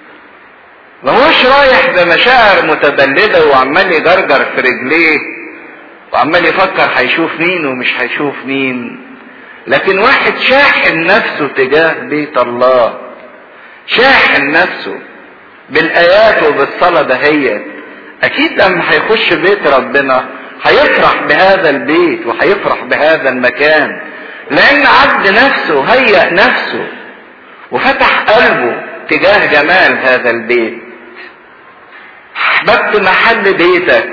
ما هوش رايح بمشاعر متبلدة وعمال يجرجر في رجليه وعمال يفكر هيشوف مين ومش هيشوف مين، لكن واحد شاحن نفسه تجاه بيت الله، شاحن نفسه بالايات وبالصلاة دهيت. اكيد لما هيخش بيت ربنا هيفرح بهذا البيت وهيفرح بهذا المكان، لان عبد نفسه هيأ نفسه وفتح قلبه تجاه جمال هذا البيت. احببت محل بيتك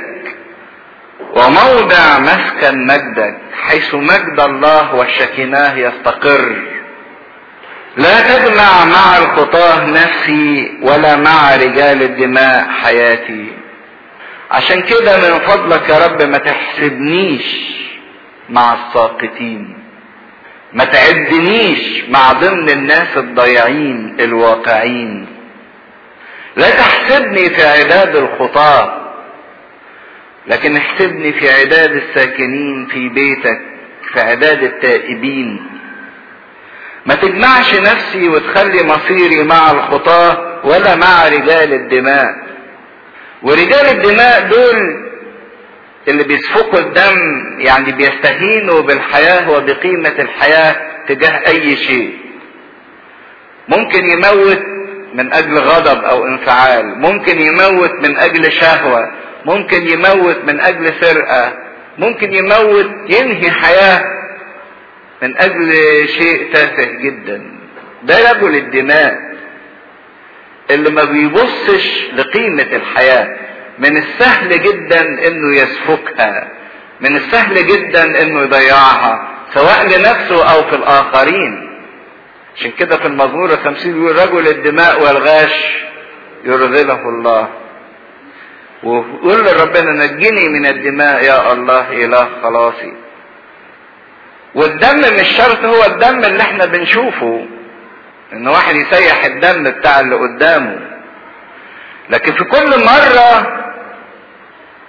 وموضع مسكن مجدك، حيث مجد الله والشكيناه يستقر. لا تجمع مع الخطاه نفسي ولا مع رجال الدماء حياتي. عشان كده من فضلك يا رب ما تحسبنيش مع الساقطين، ما تعدنيش مع ضمن الناس الضيعين الواقعين. لا تحسبني في عداد الخطاة، لكن احسبني في عداد الساكنين في بيتك، في عداد التائبين. ما تجمعش نفسي وتخلي مصيري مع الخطاة ولا مع رجال الدماء. ورجال الدماء دول اللي بيسفكوا الدم، يعني بيستهينوا بالحياة وبقيمة الحياة تجاه اي شيء. ممكن يموت من اجل غضب او انفعال، ممكن يموت من اجل شهوة، ممكن يموت من اجل سرقة، ممكن يموت ينهي حياة من اجل شيء تافه جدا. ده رجل الدماء اللي ما بيبصش لقيمة الحياة. من السهل جدا انه يسفكها، من السهل جدا انه يضيعها سواء لنفسه او في الاخرين. عشان كده في المزمور 50 يقول: رجل الدماء والغاش يرذله الله. وقول لربنا: نجني من الدماء يا الله اله خلاصي. والدم مش شرط هو الدم اللي احنا بنشوفه، ان واحد يسيح الدم بتاع اللي قدامه، لكن في كل مرة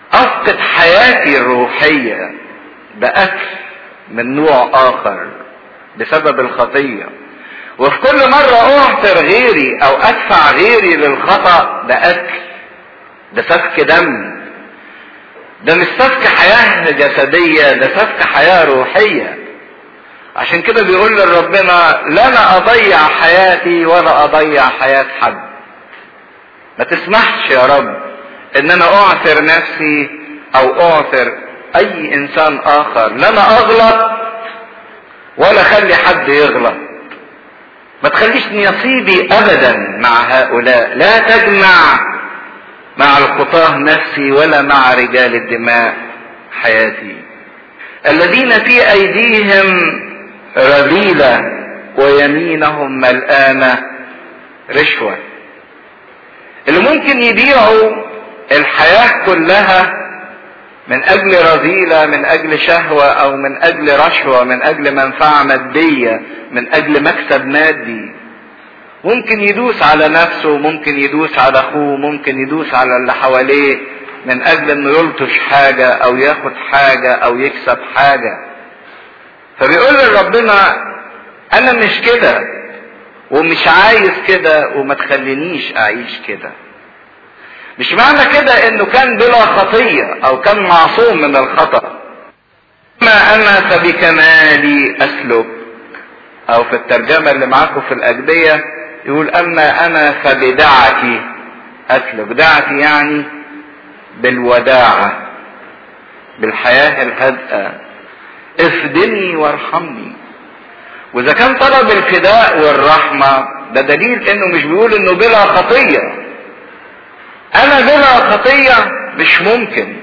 وافقد حياتي الروحية بأكل من نوع آخر بسبب الخطية، وفي كل مرة أعثر غيري أو أدفع غيري للخطأ بأكل، ده سفك دم، ده مش سفك حياة جسدية، ده سفك حياة روحية. عشان كده بيقول لربنا لا انا اضيع حياتي ولا اضيع حياة حد. ما تسمحش يا رب ان انا اعثر نفسي او اعثر اي انسان اخر، لا انا اغلط ولا اخلي حد يغلط. ما تخليش نصيبي ابدا مع هؤلاء، لا تجمع مع الخطاه نفسي ولا مع رجال الدماء حياتي الذين في ايديهم رذيلة ويمينهم ملآنة رشوة، اللي ممكن يبيعوا الحياة كلها من اجل رذيلة، من اجل شهوة، او من اجل رشوة، من اجل منفعة مادية، من اجل مكسب مادي. ممكن يدوس على نفسه، ممكن يدوس على اخوه، ممكن يدوس على اللي حواليه من اجل انه يلطش حاجة او ياخد حاجة او يكسب حاجة. فبيقول لربنا انا مش كده ومش عايز كده وما تخلينيش اعيش كده. مش معنى كده انه كان بلا خطية او كان معصوم من الخطأ. اما انا فبكمالي اسلك، او في الترجمة اللي معاكم في الاجبية يقول اما انا فبدعتي اسلك. دعتي يعني بالوداعة، بالحياة الهادئة. افدني وارحمني. واذا كان طلب الفداء والرحمة ده دليل انه مش بيقول انه بلا خطية. انا بلا خطية مش ممكن،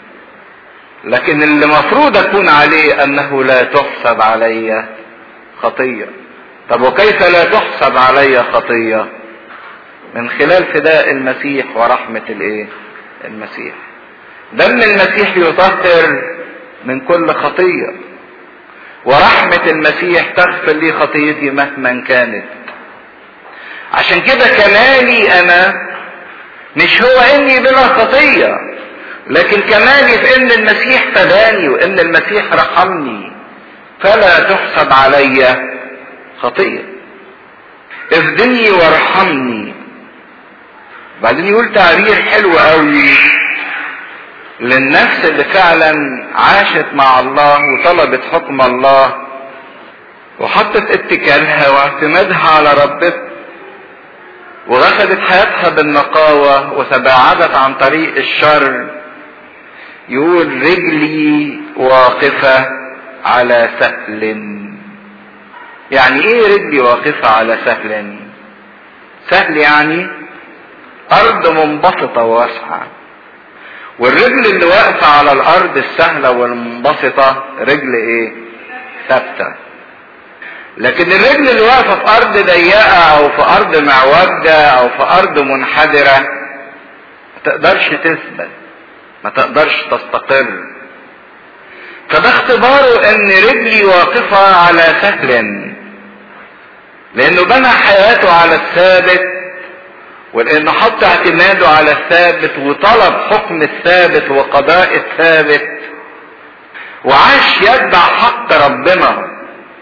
لكن اللي مفروض اكون عليه انه لا تحسب علي خطية. طب وكيف لا تحسب علي خطية؟ من خلال فداء المسيح ورحمة المسيح. دم المسيح يطهر من كل خطية، ورحمة المسيح تغفر لي خطيتي مهما كانت. عشان كده كمالي انا مش هو اني بلا خطية، لكن كمالي في ان المسيح فداني وان المسيح رحمني، فلا تحسب علي خطية. افدني وارحمني. بعدين يقول تعبير حلو قوي للنفس اللي فعلا عاشت مع الله وطلبت حكم الله وحطت اتكالها واعتمادها على ربها وغسلت حياتها بالنقاوة وتباعدت عن طريق الشر. يقول رجلي واقفة على سهل. يعني ايه رجلي واقفة على سهل؟ سهل يعني ارض منبسطة وواسعة، والرجل اللي واقفة على الارض السهلة والمنبسطة رجل ايه؟ ثابتة. لكن الرجل اللي واقفة في ارض ضيقة او في ارض معوجة او في ارض منحدرة ما تقدرش تثبت، ما تقدرش تستقر. فده اختباره ان رجلي واقفة على سهل، لانه بنى حياته على الثابت، ولانه حط اعتماده على الثابت وطلب حكم الثابت وقضاء الثابت وعاش يتبع حق ربنا،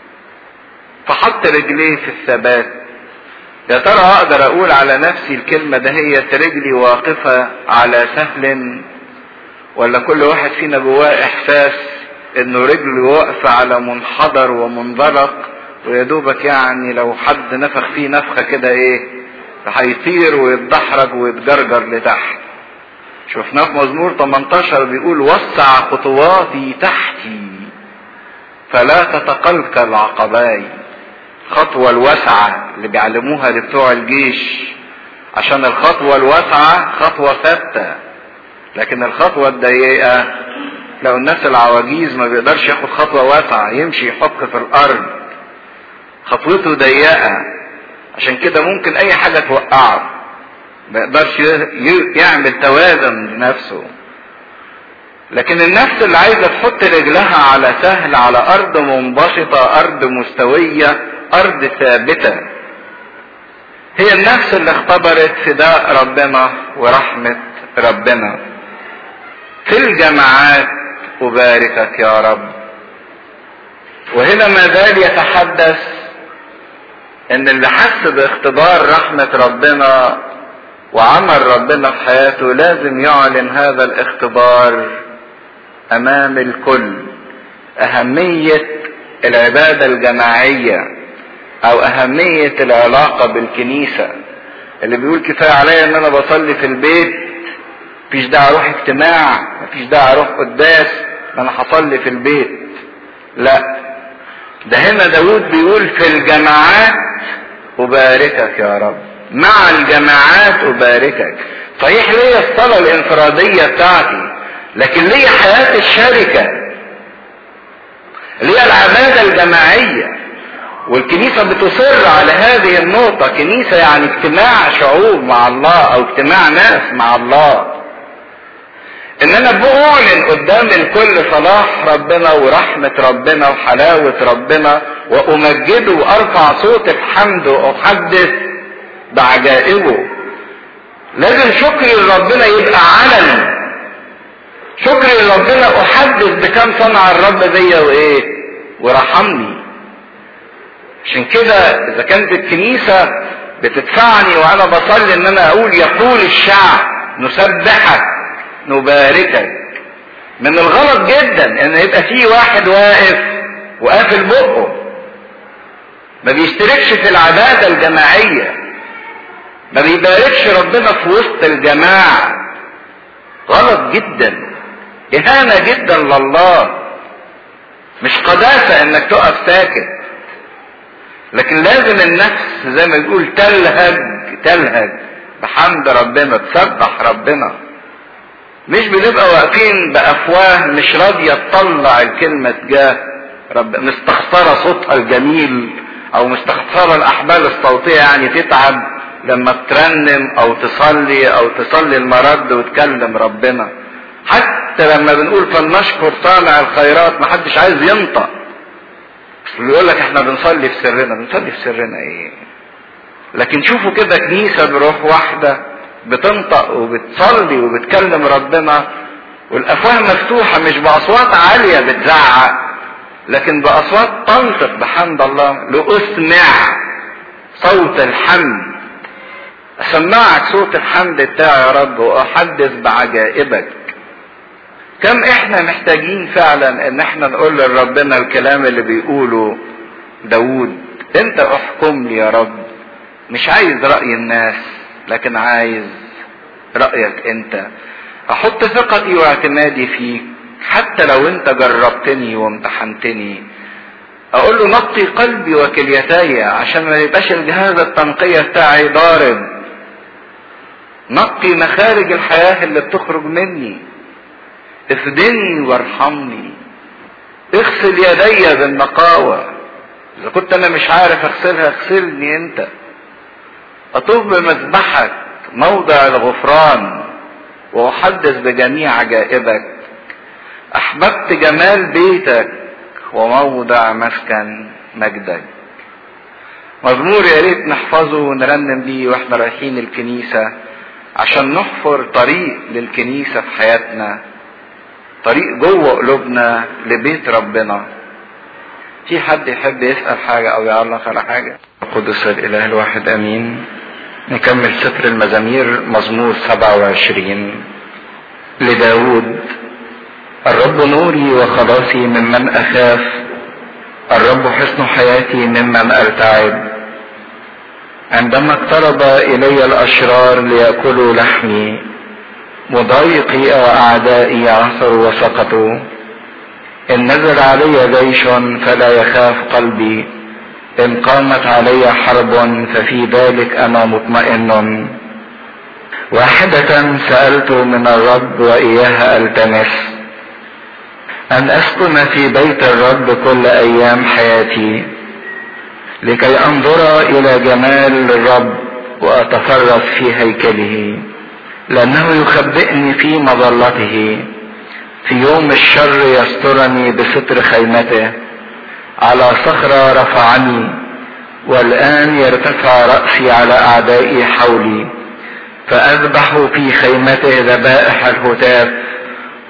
فحط رجليه في الثبات. يا ترى اقدر اقول على نفسي الكلمة ده هي رجلي واقفة على سهل، ولا كل واحد فينا جواه احساس انه رجله واقفة على منحدر ومنزلق ويدوبك يعني لو حد نفخ فيه نفخة كده ايه هيطير ويتدحرج ويتجرجر لتحت. شفناه في مزمور 18 بيقول وسع خطواتي تحتي فلا تتقلقل عقباي. الخطوة الواسعة اللي بيعلموها لبتوع الجيش، عشان الخطوة الواسعة خطوة ثابتة، لكن الخطوة الضيقة لو الناس العواجيز ما بيقدرش ياخد خطوة واسعة، يمشي يحك في الارض، خطوته ضيقة، عشان كده ممكن اي حاجة توقعه، ما يقدرش يعمل توازن لنفسه. لكن النفس اللي عايزة تحط رجلها على سهل، على ارض منبسطة، ارض مستوية، ارض ثابتة، هي النفس اللي اختبرت فداء ربنا ورحمة ربنا. في الجماعات أباركك يا رب. وهنا ما زال يتحدث ان اللي حس باختبار رحمة ربنا وعمل ربنا في حياته لازم يعلن هذا الاختبار امام الكل. اهمية العبادة الجماعية او اهمية العلاقة بالكنيسة. اللي بيقول كفاية عليا ان انا بصلي في البيت، مفيش داعي اروح اجتماع، مفيش داعي اروح قداس، انا هصلي في البيت. لا، ده هنا داود بيقول في الجماعات أباركك يا رب، مع الجماعات أباركك. صحيح ليا الصلاة الانفرادية بتاعتي، لكن ليا حياة الشركة، ليا العبادة الجماعية. والكنيسة بتصر على هذه النقطة. كنيسة يعني اجتماع شعوب مع الله او اجتماع ناس مع الله. ان انا بعلن قدام الكل صلاح ربنا ورحمة ربنا وحلاوة ربنا وامجده وارفع صوت الحمد واحدث بعجائبه. لازم شكري لربنا يبقى علني. شكري لربنا احدث بكم صنع الرب بيا وايه ورحمني. عشان كده اذا كانت الكنيسة بتدفعني وانا بصلي ان انا اقول يقول الشعب نسبحك نباركك، من الغلط جدا ان يبقى في واحد واقف وقافل بقه ما بيشتركش في العبادة الجماعية، ما بيباركش ربنا في وسط الجماعة. غلط جدا، اهانة جدا لله. مش قداسة انك تقف ساكت، لكن لازم النفس زي ما يقول تلهج بحمد ربنا، تسبح ربنا. مش بنبقى واقفين بافواه مش راضية تطلع الكلمة تجاه رب، مستخسرة صوتها الجميل او مستخسرة الاحبال الصوتية، يعني تتعب لما ترنم او تصلي المرد وتكلم ربنا. حتى لما بنقول فلنشكر صانع الخيرات محدش عايز ينطق. بيقول لك احنا بنصلي في سرنا. بنصلي في سرنا ايه؟ لكن شوفوا كده كنيسة بروح واحدة بتنطق وبتصلي وبتكلم ربنا والافواه مفتوحة، مش باصوات عالية بتزعق، لكن باصوات تنطق بحمد الله. لأسمع صوت الحمد، اسمعك صوت الحمد بتاعي يا رب واحدث بعجائبك. كم احنا محتاجين فعلا ان احنا نقول لربنا الكلام اللي بيقوله داود، انت احكم لي يا رب، مش عايز رأي الناس لكن عايز رأيك انت. احط ثقتي واعتمادي فيك حتى لو انت جربتني وامتحنتني. اقول له نقي قلبي وكليتي عشان ما يبقاش الجهاز التنقية بتاعي ضارب. نقي مخارج الحياة اللي بتخرج مني، افدني وارحمني، اغسل يدي بالنقاوة. اذا كنت انا مش عارف اغسلها اغسلني انت. اطوف بمذبحك موضع الغفران واحدث بجميع عجائبك. احببت جمال بيتك وموضع مسكن مجدك. مزمور يا ريت نحفظه ونرنم بيه واحنا رايحين الكنيسة عشان نحفر طريق للكنيسة في حياتنا، طريق جوه قلوبنا لبيت ربنا. في حد يحب يسأل حاجة او يعلق على حاجة؟ القدس الاله الواحد امين. نكمل سفر المزامير مزمور 27 لداود. الرب نوري وخلاصي ممن اخاف، الرب حصن حياتي ممن ارتعب. عندما اقترب الي الاشرار ليأكلوا لحمي، مضايقي واعدائي عثروا وسقطوا. ان نزل علي جيش فلا يخاف قلبي، ان قامت علي حرب ففي ذلك انا مطمئن. واحدة سألت من الرب وإياها التمس، ان اسكن في بيت الرب كل ايام حياتي، لكي انظر الى جمال الرب واتفرس في هيكله. لانه يخبئني في مظلته، في يوم الشر يسترني بستر خيمته. على صخرة رفعني، والآن يرتفع رأسي على أعدائي حولي. فأذبح في خيمته ذبائح الهتاف،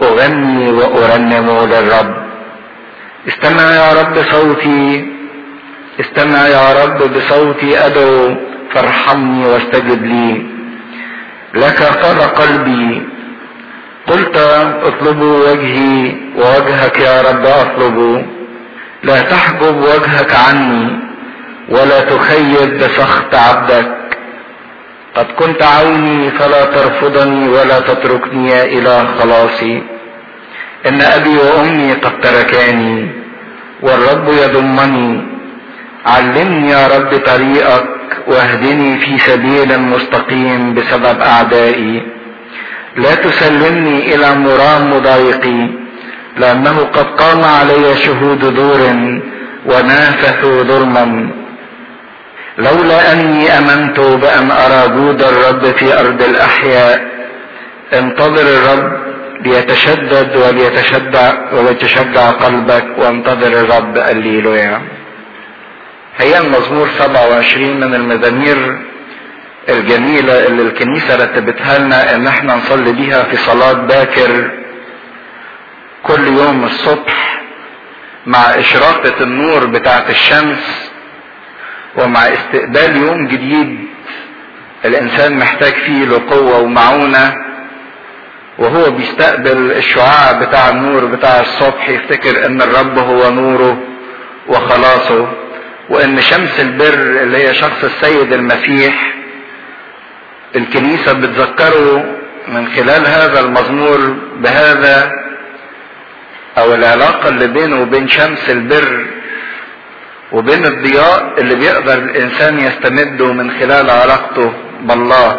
أغني وأرنم للرب. استمع يا رب صوتي، استمع يا رب بصوتي أدعو، فارحمني واستجب لي. لك قال قلبي، قلت اطلبوا وجهي ووجهك يا رب اطلبوا. لا تحجب وجهك عني ولا تخيب بسخط عبدك. قد كنت عوني فلا ترفضني ولا تتركني يا إله خلاصي. إن أبي وأمي قد تركاني والرب يضمني. علمني يا رب طريقك واهدني في سبيل مستقيم بسبب أعدائي. لا تسلمني إلى مرام مضايقي، لأنه قد قام علي شهود دور ونافثوا ظلما. لولا أني أمنت بأن أرى جود الرب في أرض الأحياء. انتظر الرب ليتشدد وليتشجع قلبك، وانتظر الرب. هللويا. هي المزمور 27 من المزامير الجميلة اللي الكنيسة رتبتها لنا ان احنا نصلي بيها في صلاة باكر كل يوم الصبح مع اشراقة النور بتاعت الشمس، ومع استقبال يوم جديد الانسان محتاج فيه لقوة ومعونة، وهو بيستقبل الشعاع بتاع النور بتاع الصبح يفتكر ان الرب هو نوره وخلاصه، وان شمس البر اللي هي شخص السيد المسيح الكنيسة بتذكره من خلال هذا المزمور بهذا او العلاقة اللي بينه وبين شمس البر وبين الضياء اللي بيقدر الانسان يستمده من خلال علاقته بالله.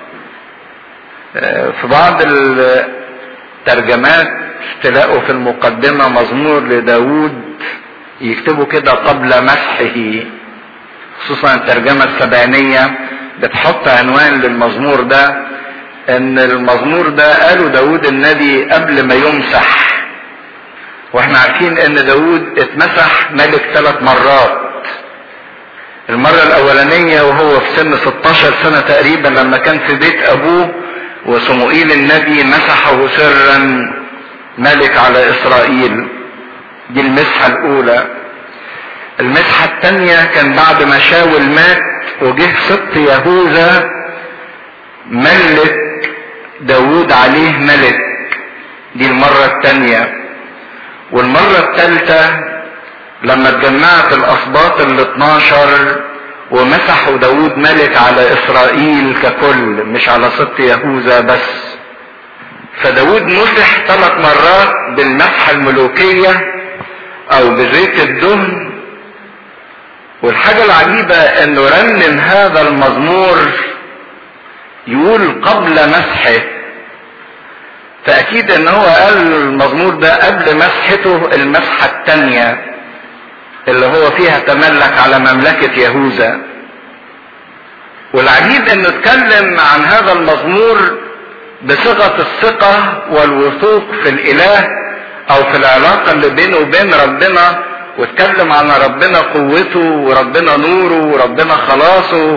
في بعض الترجمات تلاقوا في المقدمة مزمور لداود يكتبوا كده قبل مسحه، خصوصا الترجمة السبعينية بتحط عنوان للمزمور ده ان المزمور ده قاله داود النبي قبل ما يمسح. واحنا عارفين ان داود اتمسح ملك 3 مرات. المرة الاولانية وهو في سن 16 سنة تقريبا لما كان في بيت ابوه، وصموئيل النبي مسحه سرا ملك على اسرائيل. دي المسحة الاولى. المسحة الثانية كان بعد ما شاول مات وجه سبط يهوذا ملك داود عليه ملك. دي المرة الثانية. والمرة الثالثة لما اتجمعت الاسباط 12 ومسحوا داود ملك على اسرائيل ككل، مش على سبط يهوذا بس. فداود مسح 3 مرات بالمسحة الملوكية او بزيت الدهن. والحاجة العجيبة انه رنم هذا المزمور يقول قبل مسحه، فاكيد ان هو قال المزمور ده قبل مسحته المسحة الثانية اللي هو فيها تملك على مملكة يهوذا. والعجيب انه اتكلم عن هذا المزمور بصيغة الثقة والوثوق في الاله او في العلاقة اللي بينه وبين ربنا، واتكلم عن ربنا قوته وربنا نوره وربنا خلاصه.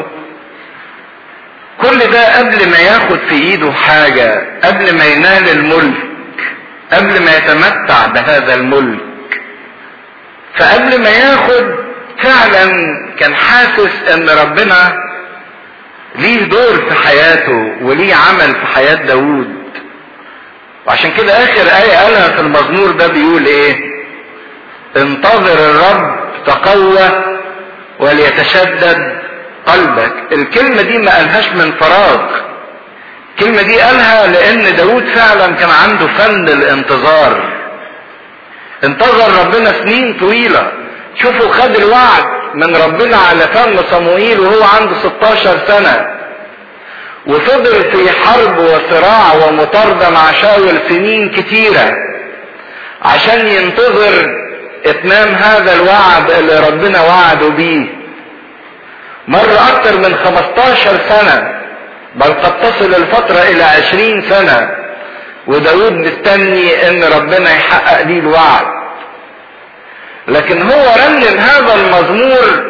كل ده قبل ما ياخد في ايده حاجة، قبل ما ينال الملك، قبل ما يتمتع بهذا الملك. فقبل ما ياخد فعلا كان حاسس ان ربنا ليه دور في حياته وليه عمل في حياة داود. وعشان كده اخر آية قالها في المزمور ده بيقول ايه؟ انتظر الرب تقوى وليتشدد قلبك. الكلمة دي ما قالهاش من فراغ. الكلمة دي قالها لان داود فعلا كان عنده فن الانتظار. انتظر ربنا سنين طويلة. شوفوا خد الوعد من ربنا على فم صموئيل وهو عنده 16 سنة، وفضل في حرب وصراع ومطاردة مع شاول سنين كتيرة عشان ينتظر اتمام هذا الوعد اللي ربنا وعده بيه. مر اكتر من 15 سنة، بل قد تصل الفترة الى 20 سنة، وداود مستني ان ربنا يحقق ليه الوعد. لكن هو رنم هذا المزمور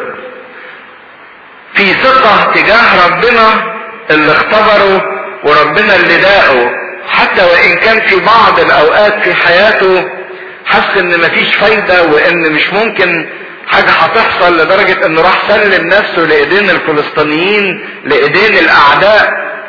في ثقة تجاه ربنا اللي اختبره وربنا اللي داقه. حتى وان كان في بعض الاوقات في حياته حس ان مفيش فايدة وان مش ممكن حاجة هتحصل، لدرجة انه راح سلم نفسه لايدين الفلسطينيين، لايدين الاعداء،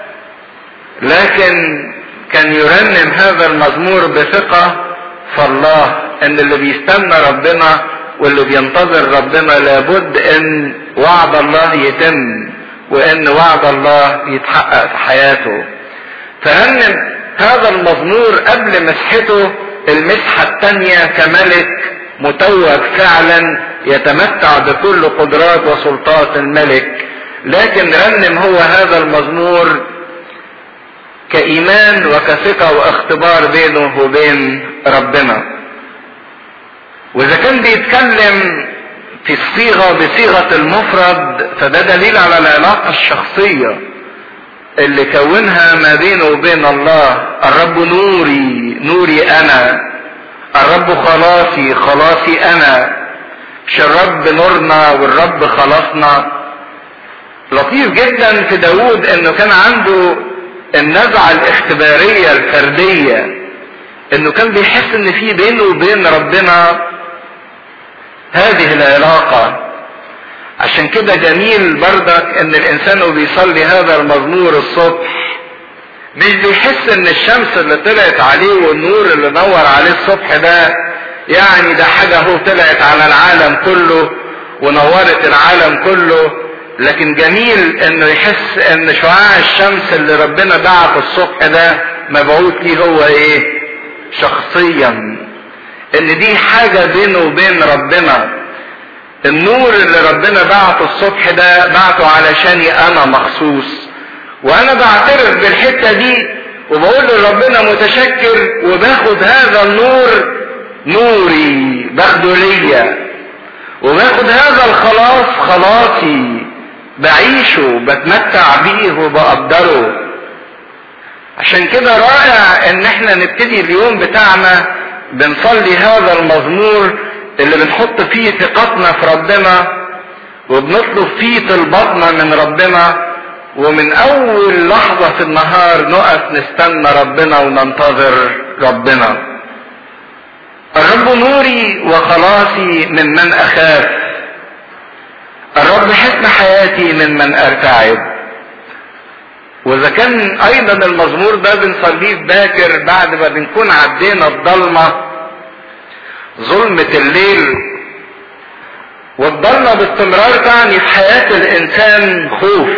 لكن كان يرنم هذا المزمور بثقة في الله، ان اللي بيستنى ربنا واللي بينتظر ربنا لابد ان وعد الله يتم، وان وعد الله يتحقق في حياته. فرنم هذا المزمور قبل مسحته المسحة التانية كملك متوج فعلا يتمتع بكل قدرات وسلطات الملك، لكن رنم هو هذا المزمور كإيمان وكثقة واختبار بينه وبين ربنا. واذا كان بيتكلم في الصيغة بصيغة المفرد فده دليل على العلاقة الشخصية اللي كونها ما بينه وبين الله. الرب نوري، نوري انا، الرب خلاصي، خلاصي انا، مش الرب نورنا والرب خلاصنا. لطيف جدا في داود انه كان عنده النزعة الاختبارية الفردية، انه كان بيحس ان في بينه وبين ربنا هذه العلاقة. عشان كده جميل بردك ان الانسان وبيصلي هذا المزمور الصبح مش بيحس ان الشمس اللي طلعت عليه والنور اللي نور عليه الصبح ده يعني ده حاجة هو طلعت على العالم كله ونورت العالم كله، لكن جميل انه يحس ان شعاع الشمس اللي ربنا بعته الصبح ده مبعوث ليه هو ايه شخصيا، ان دي حاجة بينه وبين ربنا. النور اللي ربنا بعته الصبح ده بعته علشاني انا مخصوص، وانا بعترف بالحتة دي وبقول لربنا متشكر، وباخد هذا النور نوري باخده ليا، وباخد هذا الخلاص خلاصي بعيشه بتمتع بيه وبقدره. عشان كده رائع ان احنا نبتدي اليوم بتاعنا بنصلي هذا المزمور اللي بنحط فيه ثقتنا في ربنا وبنطلب فيه طلباتنا من ربنا، ومن اول لحظة في النهار نقف نستنى ربنا وننتظر ربنا. الرب نوري وخلاصي ممن اخاف، الرب حسن حياتي ممن ارتعب. واذا كان ايضا المزمور ده بنصليه باكر بعد ما بنكون عدينا الضلمة ظلمة الليل، والضلمة باستمرار تعني في حياة الانسان خوف.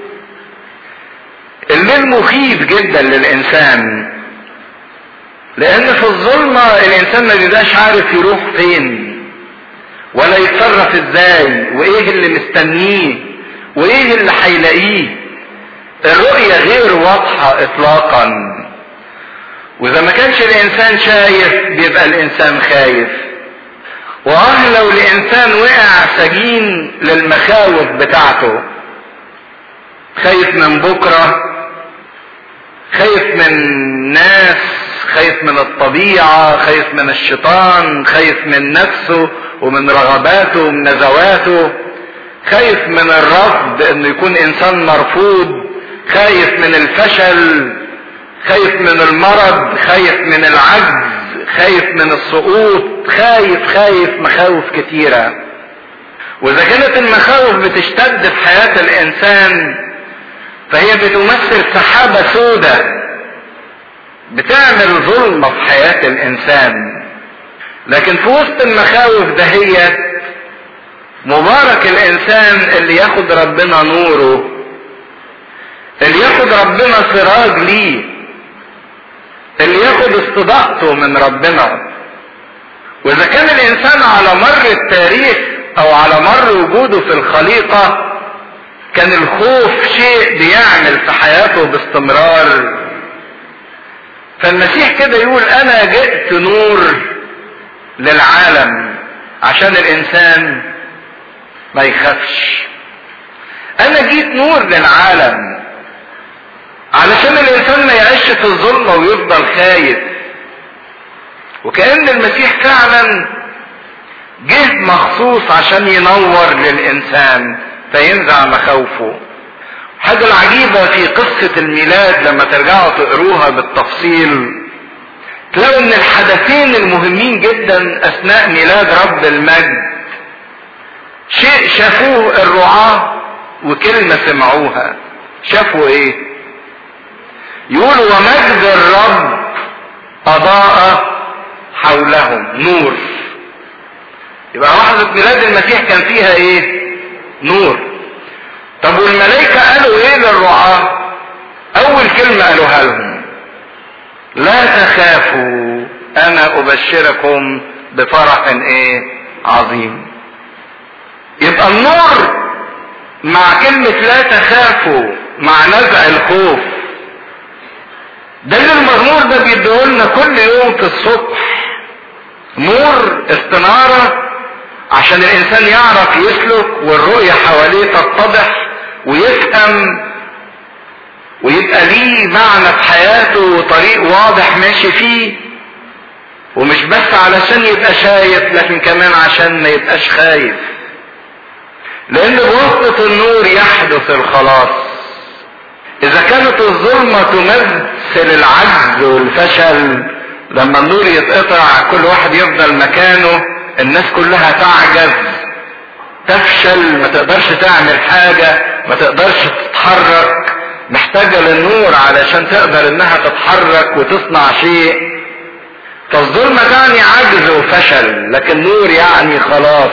الليل مخيف جدا للانسان، لان في الظلمة الانسان ما بيبقاش عارف يروح فين ولا يتصرف ازاي وايه اللي مستنيه وايه اللي هيلاقيه. الرؤية غير واضحة اطلاقا، واذا ما كانش الانسان شايف بيبقى الانسان خايف. لو الانسان وقع سجين للمخاوف بتاعته، خايف من بكرة، خايف من ناس، خايف من الطبيعة، خايف من الشيطان، خايف من نفسه ومن رغباته ومن نزواته، خايف من الرفض انه يكون انسان مرفوض، خايف من الفشل، خايف من المرض، خايف من العجز، خايف من السقوط، خايف مخاوف كتيرة. واذا كانت المخاوف بتشتد في حياة الانسان فهي بتمثل سحابة سودة بتعمل ظلمة في حياة الانسان. لكن في وسط المخاوف دهيت مبارك الانسان اللي ياخد ربنا نوره، اللي ياخد ربنا سراج ليه، اللي ياخد استضاءته من ربنا. واذا كان الانسان على مر التاريخ او على مر وجوده في الخليقة كان الخوف شيء بيعمل في حياته باستمرار، فالمسيح كده يقول انا جئت نور للعالم عشان الانسان ما يخافش. انا جيت نور للعالم علشان الانسان ما يعيش في الظلمة ويفضل خايف. وكأن المسيح فعلا جه مخصوص عشان ينور للانسان فينزع مخاوفه. حاجة العجيبة في قصة الميلاد لما ترجعوا تقروها بالتفصيل تلاقوا ان الحدثين المهمين جدا اثناء ميلاد رب المجد شيء شافوه الرعاة وكلمة سمعوها. شافوا ايه؟ يقولوا ومجد الرب اضاء حولهم نور. يبقى لحظة ميلاد المسيح كان فيها ايه؟ نور. طب والملائكة قالوا ايه للرعاة؟ اول كلمة قالوها لهم لا تخافوا انا ابشركم بفرح ايه؟ عظيم. يبقى النور مع كلمة لا تخافوا مع نزع الخوف. ده اللي المزمور ده بيديهولنا كل يوم في الصبح. نور استنارة عشان الانسان يعرف يسلك والرؤية حواليه تتضح ويفهم ويبقى ليه معنى في حياته وطريق واضح ماشي فيه، ومش بس علشان يبقى شايف لكن كمان عشان ما يبقاش خايف، لان بواسطة النور يحدث الخلاص. اذا كانت الظلمة تمثل العجز والفشل، لما النور يتقطع كل واحد يفضل مكانه الناس كلها تعجز تفشل، ما تقدرش تعمل حاجة، ما تقدرش تتحرك، محتاجة للنور علشان تقدر انها تتحرك وتصنع شيء. فالظلمة تعني عجز وفشل، لكن نور يعني خلاص.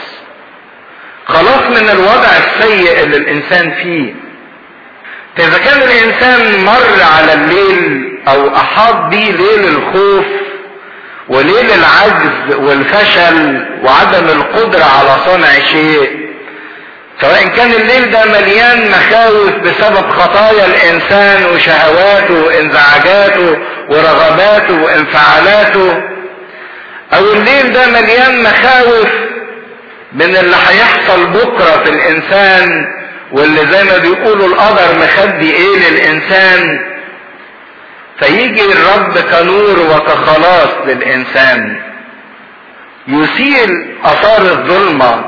خلاص من الوضع السيء اللي الانسان فيه. فاذا كان الانسان مر على الليل او احاط بيه ليل الخوف وليل العجز والفشل وعدم القدرة على صنع شيء، سواء كان الليل ده مليان مخاوف بسبب خطايا الانسان وشهواته وانزعاجاته ورغباته وانفعالاته، او الليل ده مليان مخاوف من اللي هيحصل بكرة في الانسان واللي زي ما بيقولوا القدر مخبي ايه للانسان، فيجي الرب كنور وكخلاص للانسان يثير اثار الظلمة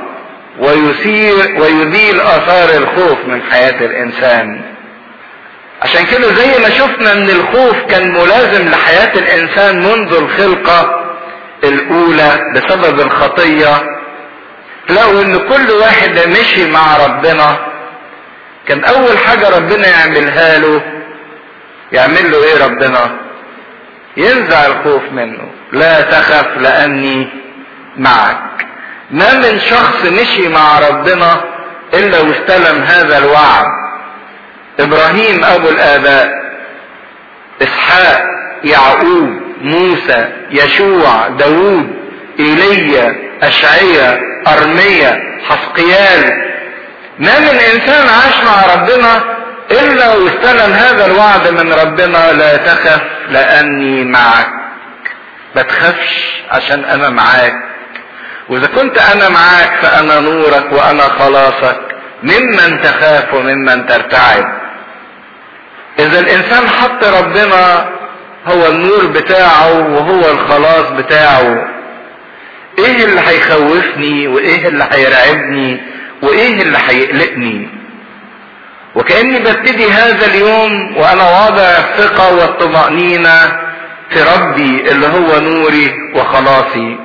ويزيل اثار الخوف من حياة الانسان. عشان كده زي ما شفنا ان الخوف كان ملازم لحياة الانسان منذ الخلقة الاولى بسبب الخطية، تلاقوا ان كل واحد مشي مع ربنا كان اول حاجة ربنا يعملها له يعمل له ايه؟ ربنا ينزع الخوف منه. لا تخف لاني معك. ما من شخص مشي مع ربنا الا واستلم هذا الوعد. ابراهيم ابو الاباء، اسحاق، يعقوب، موسى، يشوع، داوود، ايليا، اشعيا، ارميا، حسقيال. ما من انسان عاش مع ربنا الا واستلم هذا الوعد من ربنا لا تخف لاني معك. ما تخافش عشان انا معاك، واذا كنت انا معاك فانا نورك وانا خلاصك ممن تخاف وممن ترتعب. اذا الانسان حط ربنا هو النور بتاعه وهو الخلاص بتاعه، ايه اللي هيخوفني وايه اللي هيرعبني وايه اللي هيقلقني؟ وكأني ببتدي هذا اليوم وانا واضع الثقة والطمأنينة في ربي اللي هو نوري وخلاصي.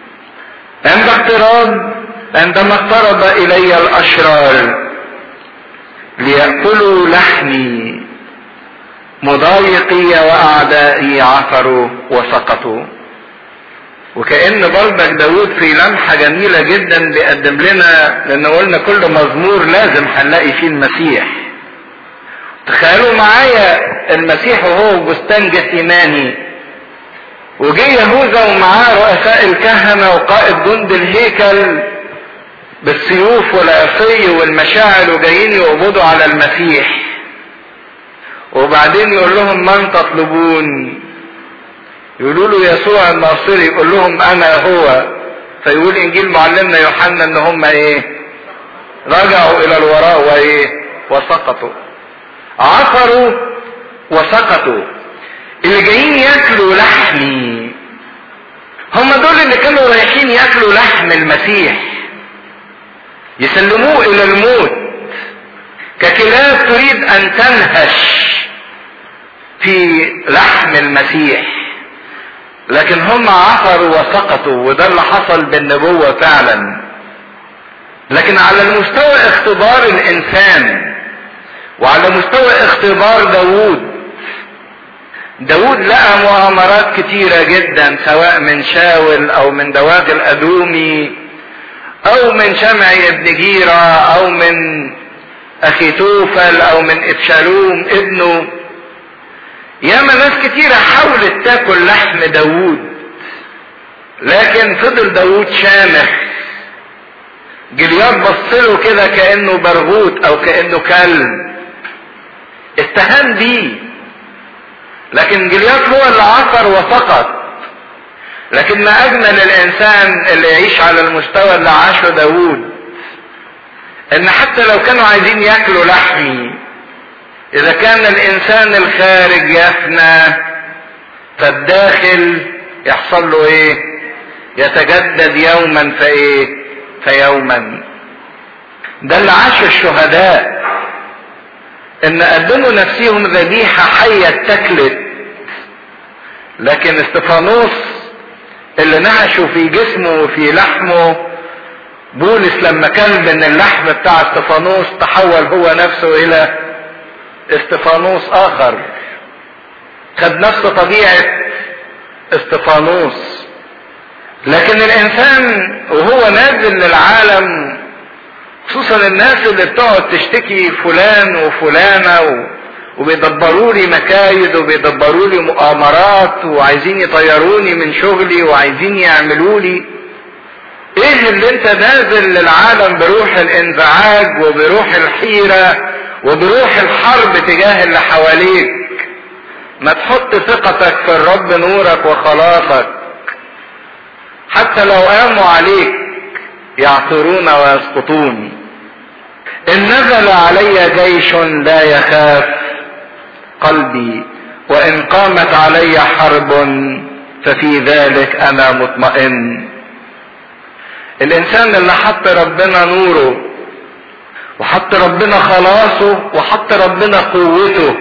عندما اقترب الي الاشرار ليأكلوا لحمي مضايقي واعدائي عثروا وسقطوا. وكأن برضك داود في لمحة جميلة جدا بيقدم لنا، لان قلنا كل مزمور لازم هنلاقي فيه المسيح. تخيلوا معايا المسيح وهو في بستان جثيماني، وجي يهوذا ومعاه رؤساء الكهنة وقائد جند الهيكل بالسيوف والعصي والمشاعل وجايين يقبضوا على المسيح، وبعدين يقول لهم من تطلبون؟ يقولوا له يسوع الناصري. يقول لهم انا هو. فيقول انجيل معلمنا يوحنا ان هم ايه؟ رجعوا الى الوراء وايه؟ وسقطوا. عثروا وسقطوا. اللي جايين ياكلوا لحمي هم دول اللي كانوا رايحين ياكلوا لحم المسيح يسلموه الى الموت. ككلاب تريد ان تنهش في لحم المسيح، لكن هم عثروا وسقطوا، وده اللي حصل بالنبوة فعلا. لكن على المستوى اختبار الانسان وعلى مستوى اختبار داود لقى مؤامرات كتيرة جدا، سواء من شاول او من دواغ الادومي او من شمعي ابن جيرة او من اخي توفل او من ابشالوم ابنه. ياما ناس كتيرة حاولت تاكل لحم داود، لكن فضل داود شامخ. جلياد بصله كده كأنه برغوت او كأنه كلب، استهان بيه، لكن جلياد هو اللي عثر وسقط. لكن ما اجمل الانسان اللي يعيش على المستوى اللي عاشه داود، ان حتى لو كانوا عايزين ياكلوا لحمي، اذا كان الانسان الخارج يفنى فالداخل يحصل له ايه؟ يتجدد يوما فيوما. ده اللي عاش الشهداء، ان قدموا نفسهم ذبيحة حية اتاكلت. لكن استفانوس اللي نهشوا في جسمه وفي لحمه، بولس لما كان من اللحم بتاع استفانوس تحول هو نفسه الى استفانوس اخر، خد نفس طبيعة استفانوس. لكن الانسان وهو نازل للعالم، خصوصا الناس اللي بتقعد تشتكي فلان وفلانة وبيدبروا لي مكايد وبيدبروا لي مؤامرات وعايزين يطيروني من شغلي وعايزين يعملوا لي ايه، اللي انت نازل للعالم بروح الانزعاج وبروح الحيرة وبروح الحرب تجاه اللي حواليك؟ ما تحط ثقتك في الرب نورك وخلاصك. حتى لو قاموا عليك يعثرون ويسقطون. ان نزل علي جيش لا يخاف قلبي، وان قامت علي حرب ففي ذلك انا مطمئن. الانسان اللي حط ربنا نوره وحط ربنا خلاصه وحط ربنا قوته،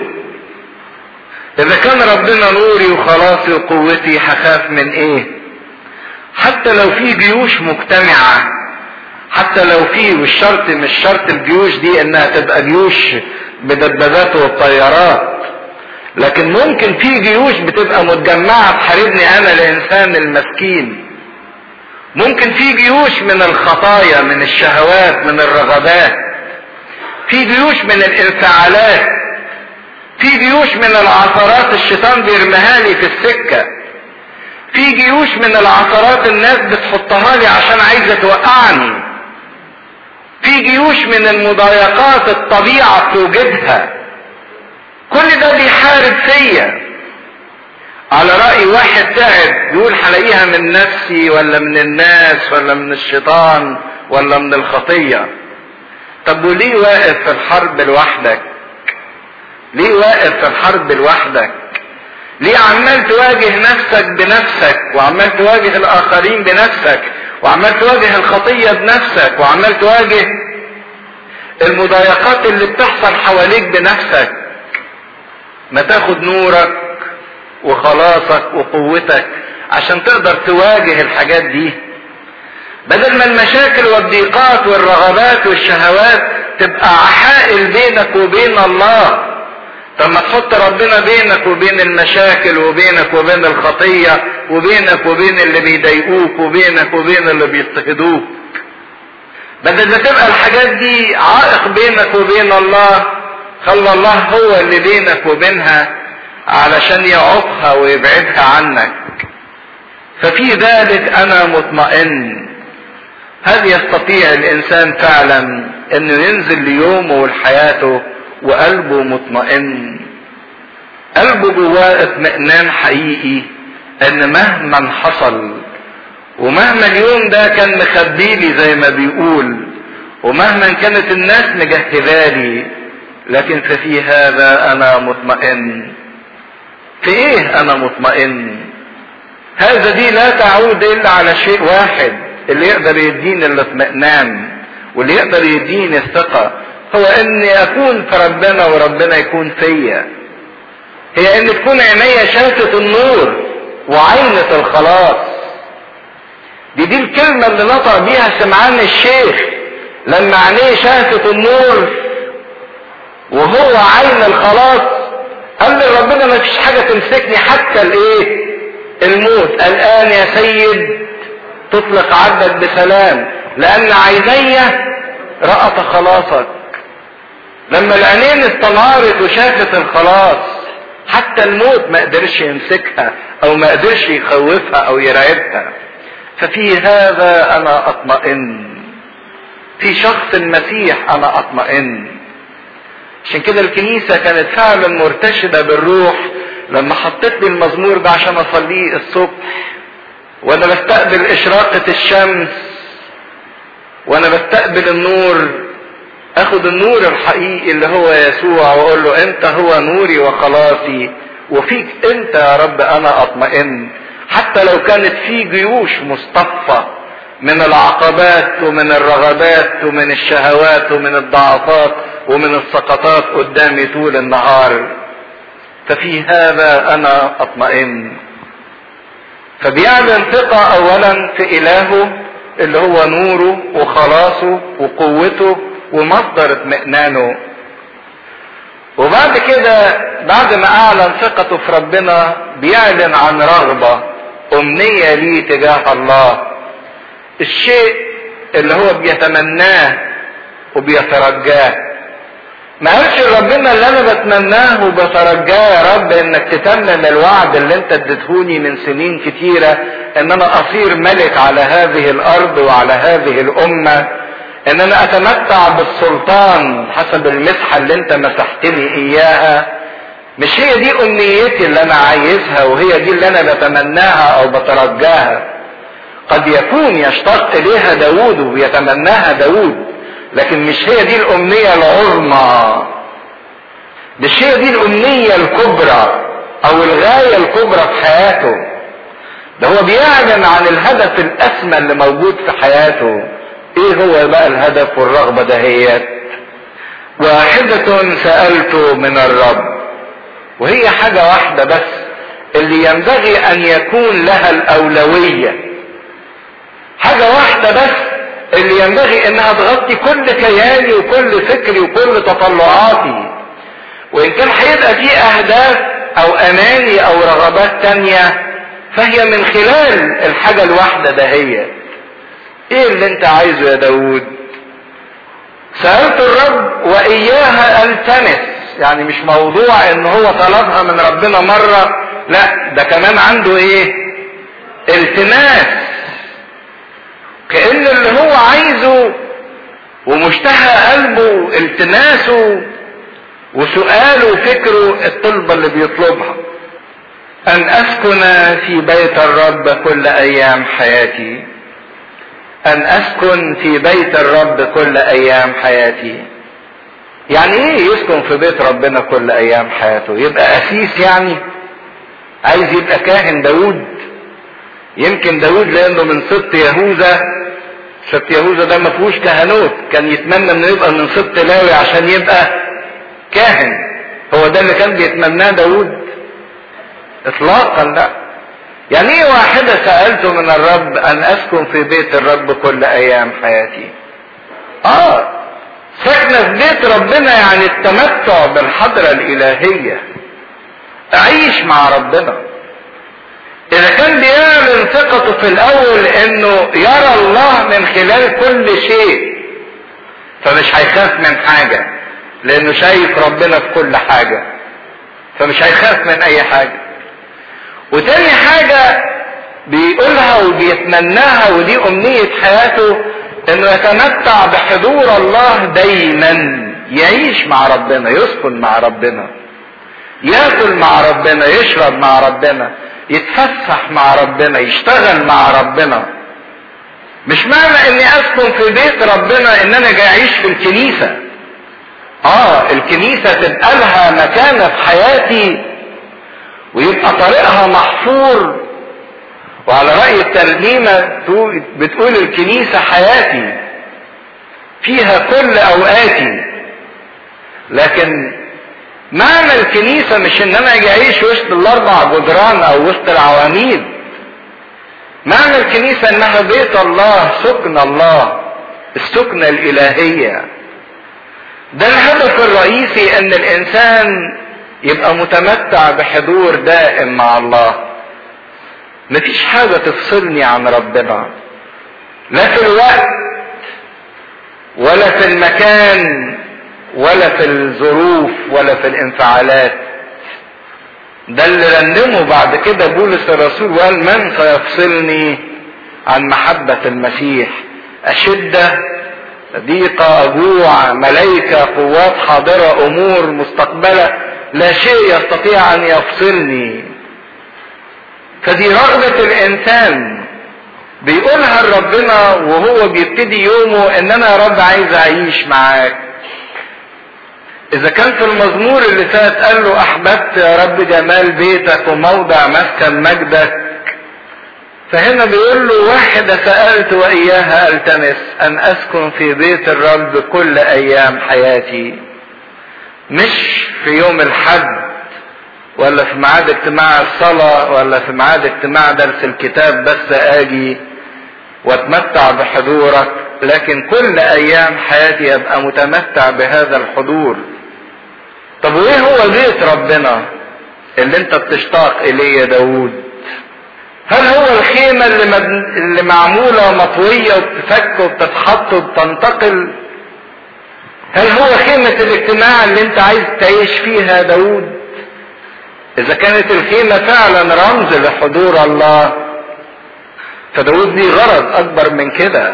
اذا كان ربنا نوري وخلاصي وقوتي هخاف من ايه؟ حتى لو في جيوش مجتمعة، حتى لو في، والشرط مش شرط الجيوش دي انها تبقى جيوش بدبابات والطيارات، لكن ممكن في جيوش بتبقى متجمعة تحاربني انا الانسان المسكين. ممكن في جيوش من الخطايا، من الشهوات، من الرغبات، في جيوش من الانفعالات، في جيوش من العثرات الشيطان بيرميها لي في السكة، في جيوش من العثرات الناس بتحطها لي عشان عايزة توقعني، في جيوش من المضايقات الطبيعة بتوجدها. كل ده بيحارب فيا. على رأي واحد تعب يقول هلاقيها من نفسي ولا من الناس ولا من الشيطان ولا من الخطية. طب وليه واقف في الحرب لوحدك؟ ليه واقف في الحرب لوحدك؟ ليه عمال تواجه نفسك بنفسك، وعمال تواجه الاخرين بنفسك، وعمال تواجه الخطية بنفسك، وعمال تواجه المضايقات اللي بتحصل حواليك بنفسك؟ ما تاخد نورك وخلاصك وقوتك عشان تقدر تواجه الحاجات دي، بدل ما المشاكل والضيقات والرغبات والشهوات تبقى حائل بينك وبين الله. طب ما تحط ربنا بينك وبين المشاكل وبينك وبين الخطية وبينك وبين اللي بيضايقوك وبينك وبين اللي بيضطهدوك. بدل ما تبقى الحاجات دي عائق بينك وبين الله، خلى الله هو اللي بينك وبينها علشان يعوقها ويبعدها عنك. ففي ذلك انا مطمئن. هل يستطيع الانسان فعلا انه ينزل ليومه ولحياته وقلبه مطمئن؟ قلبه جواه اطمئنان حقيقي ان مهما حصل ومهما اليوم ده كان مخبيلي زي ما بيقول، ومهما كانت الناس مجهزالي، لكن ففي هذا انا مطمئن. في ايه انا مطمئن؟ هذا دي لا تعود الا على شيء واحد اللي يقدر يديني الاطمئنان واللي يقدر يديني الثقة، هو اني اكون في ربنا وربنا يكون فيا. هي ان تكون عينيا شافت النور وعينة الخلاص. دي الكلمة اللي نطق بيها سمعان الشيخ لما عينيه شافت النور وهو عين الخلاص. قال لي ربنا ما فيش حاجة تمسكني حتى الموت. الآن يا سيد تطلق عبدك بسلام لأن عيني رأت خلاصك. لما العينين استنارت وشافت الخلاص حتى الموت ما قدرش يمسكها او ما قدرش يخوفها او يرعبها. ففي هذا انا اطمئن، في شخص المسيح انا اطمئن. عشان كده الكنيسة كانت فعلا مرتشدة بالروح لما حطت لي المزمور ده عشان اصليه الصبح وانا بستقبل اشراقة الشمس وانا بستقبل النور. اخد النور الحقيقي اللي هو يسوع واقول له انت هو نوري وخلاصي وفيك انت يا رب انا اطمئن. حتى لو كانت في جيوش مصطفى من العقبات ومن الرغبات ومن الشهوات ومن الضعفات ومن السقطات قدامي طول النهار، ففي هذا انا اطمئن. فبيعلن ثقة اولا في الهه اللي هو نوره وخلاصه وقوته ومصدر اطمئنانه. وبعد كده بعد ما اعلن ثقته في ربنا بيعلن عن رغبة امنية ليه تجاه الله، الشيء اللي هو بيتمناه وبيترجاه. ما قالش ربنا اللي انا بتمناه وبترجاه يا رب انك تتمم الوعد اللي انت اديتهوني من سنين كتيرة ان انا اصير ملك على هذه الارض وعلى هذه الامة، ان انا اتمتع بالسلطان حسب المسحة اللي انت مسحتني اياها. مش هي دي امنيتي اللي انا عايزها وهي دي اللي انا بتمناها او بترجاها. قد يكون يشتاق اليها داود ويتمناها داود، لكن مش هي دي الامنية العظمى، مش هي دي الامنية الكبرى او الغاية الكبرى في حياته. ده هو بيعلن عن الهدف الاسمى اللي موجود في حياته. ايه هو بقى الهدف والرغبة دهيت؟ واحدة سألت من الرب، وهي حاجة واحدة بس اللي ينبغي ان يكون لها الاولوية، حاجة واحدة بس اللي ينبغي انها تغطي كل كياني وكل فكري وكل تطلعاتي. وان كان هيبقى في اهداف او اماني او رغبات تانية فهي من خلال الحاجة الواحدة دهيت. ايه اللي انت عايزه يا داود؟ سألت الرب واياها التمس. يعني مش موضوع ان هو طلبها من ربنا مرة، لا ده كمان عنده ايه؟ التماس. كأن اللي هو عايزه ومشتهى قلبه التماسه وسؤاله وفكره الطلبة اللي بيطلبها. ان اسكن في بيت الرب كل ايام حياتي. ان اسكن في بيت الرب كل ايام حياتي. يعني ايه يسكن في بيت ربنا كل ايام حياته؟ يبقى اسيس يعني؟ عايز يبقى كاهن داود؟ يمكن داود لانه من سبط يهوذا، سبط يهوذا ده ما فيهوش كهنوت، كان يتمنى انه يبقى من سبط لاوي عشان يبقى كاهن. هو ده اللي كان بيتمناه داود؟ اطلاقا لا. يعني ايه واحدة سألت من الرب ان اسكن في بيت الرب كل ايام حياتي؟ سكنة في بيت ربنا يعني التمتع بالحضرة الالهية، اعيش مع ربنا. اذا كان بيعلن ثقته في الاول انه يرى الله من خلال كل شيء فمش هيخاف من حاجة لانه شايف ربنا في كل حاجة، فمش هيخاف من اي حاجة. وتاني حاجة بيقولها وبيتمناها ودي امنية حياته انه يتمتع بحضور الله دايما، يعيش مع ربنا، يسكن مع ربنا، ياكل مع ربنا، يشرب مع ربنا، يتفسح مع ربنا، يشتغل مع ربنا. مش معنى اني اسكن في بيت ربنا ان انا جاي اعيش في الكنيسة. الكنيسة تبقى لها مكانة في حياتي ويبقى طريقها محفور، وعلى رأي الترنيمة بتقول الكنيسة حياتي فيها كل اوقاتي لكن معنى الكنيسة مش ان انا اجي اعيش وسط الاربع جدران او وسط العواميد. معنى الكنيسة انها بيت الله، سكن الله، السكنة الالهية. ده الهدف الرئيسي، ان الانسان يبقى متمتع بحضور دائم مع الله. مفيش حاجة تفصلني عن ربنا، لا في الوقت ولا في المكان ولا في الظروف ولا في الانفعالات. ده اللي رنمه بعد كده بولس الرسول وقال: من سيفصلني عن محبة المسيح؟ أشدة، ضيقة، جوع، ملائكة، قوات حاضرة، أمور مستقبلة، لا شيء يستطيع أن يفصلني. فدي رغبة الإنسان بيقولها لربنا وهو بيبتدي يومه: إن أنا يا رب عايز أعيش معاك. إذا كان في المزمور اللي فات قال له: أحببت يا رب جمال بيتك وموضع مسكن مجدك، فهنا بيقول له: واحدة سألت وإياها ألتمس، أن أسكن في بيت الرب كل أيام حياتي. مش في يوم الحد ولا في ميعاد اجتماع الصلاة ولا في ميعاد اجتماع درس الكتاب بس أجي واتمتع بحضورك، لكن كل أيام حياتي أبقى متمتع بهذا الحضور. طب وإيه هو بيت ربنا اللي أنت بتشتاق إليه يا داود؟ هل هو الخيمة اللي معمولة ومطوية وبتفك وبتتحط وبتنتقل؟ هل هو خيمة الاجتماع اللي انت عايز تعيش فيها يا داود؟ اذا كانت الخيمة فعلا رمز لحضور الله، فداود ليه غرض اكبر من كده،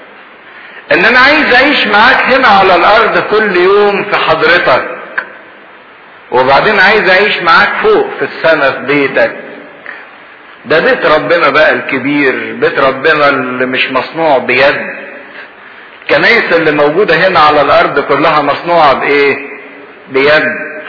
ان انا عايز اعيش معاك هنا على الارض كل يوم في حضرتك، وبعدين عايز اعيش معاك فوق في السماء في بيتك. ده بيت ربنا بقى الكبير، بيت ربنا اللي مش مصنوع بيد. الكنايس اللي موجودة هنا على الارض كلها مصنوعة بايه؟ بيد.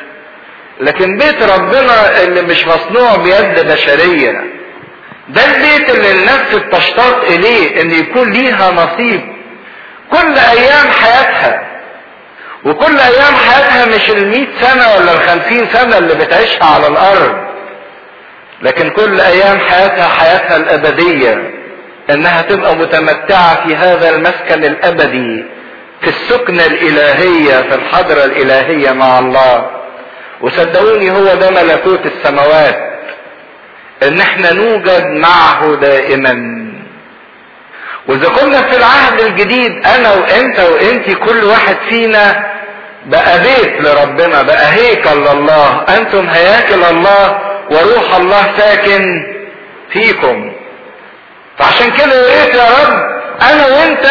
لكن بيت ربنا اللي مش مصنوع بيد بشرية، ده البيت اللي النفس بتشتاق اليه ان يكون ليها نصيب كل ايام حياتها. وكل ايام حياتها مش 100 سنة ولا 50 سنة اللي بتعيشها على الارض، لكن كل ايام حياتها الابدية، انها تبقى متمتعة في هذا المسكن الابدي، في السكنة الالهية، في الحضرة الالهية مع الله. وصدقوني هو ده ملكوت السماوات، ان احنا نوجد معه دائما. واذا كنا في العهد الجديد انا وانت وانتي كل واحد فينا بقى بيت لربنا، بقى هيكل لله، انتم هياكل الله وروح الله ساكن فيكم. فعشان كده يا ريت يا رب انا وانت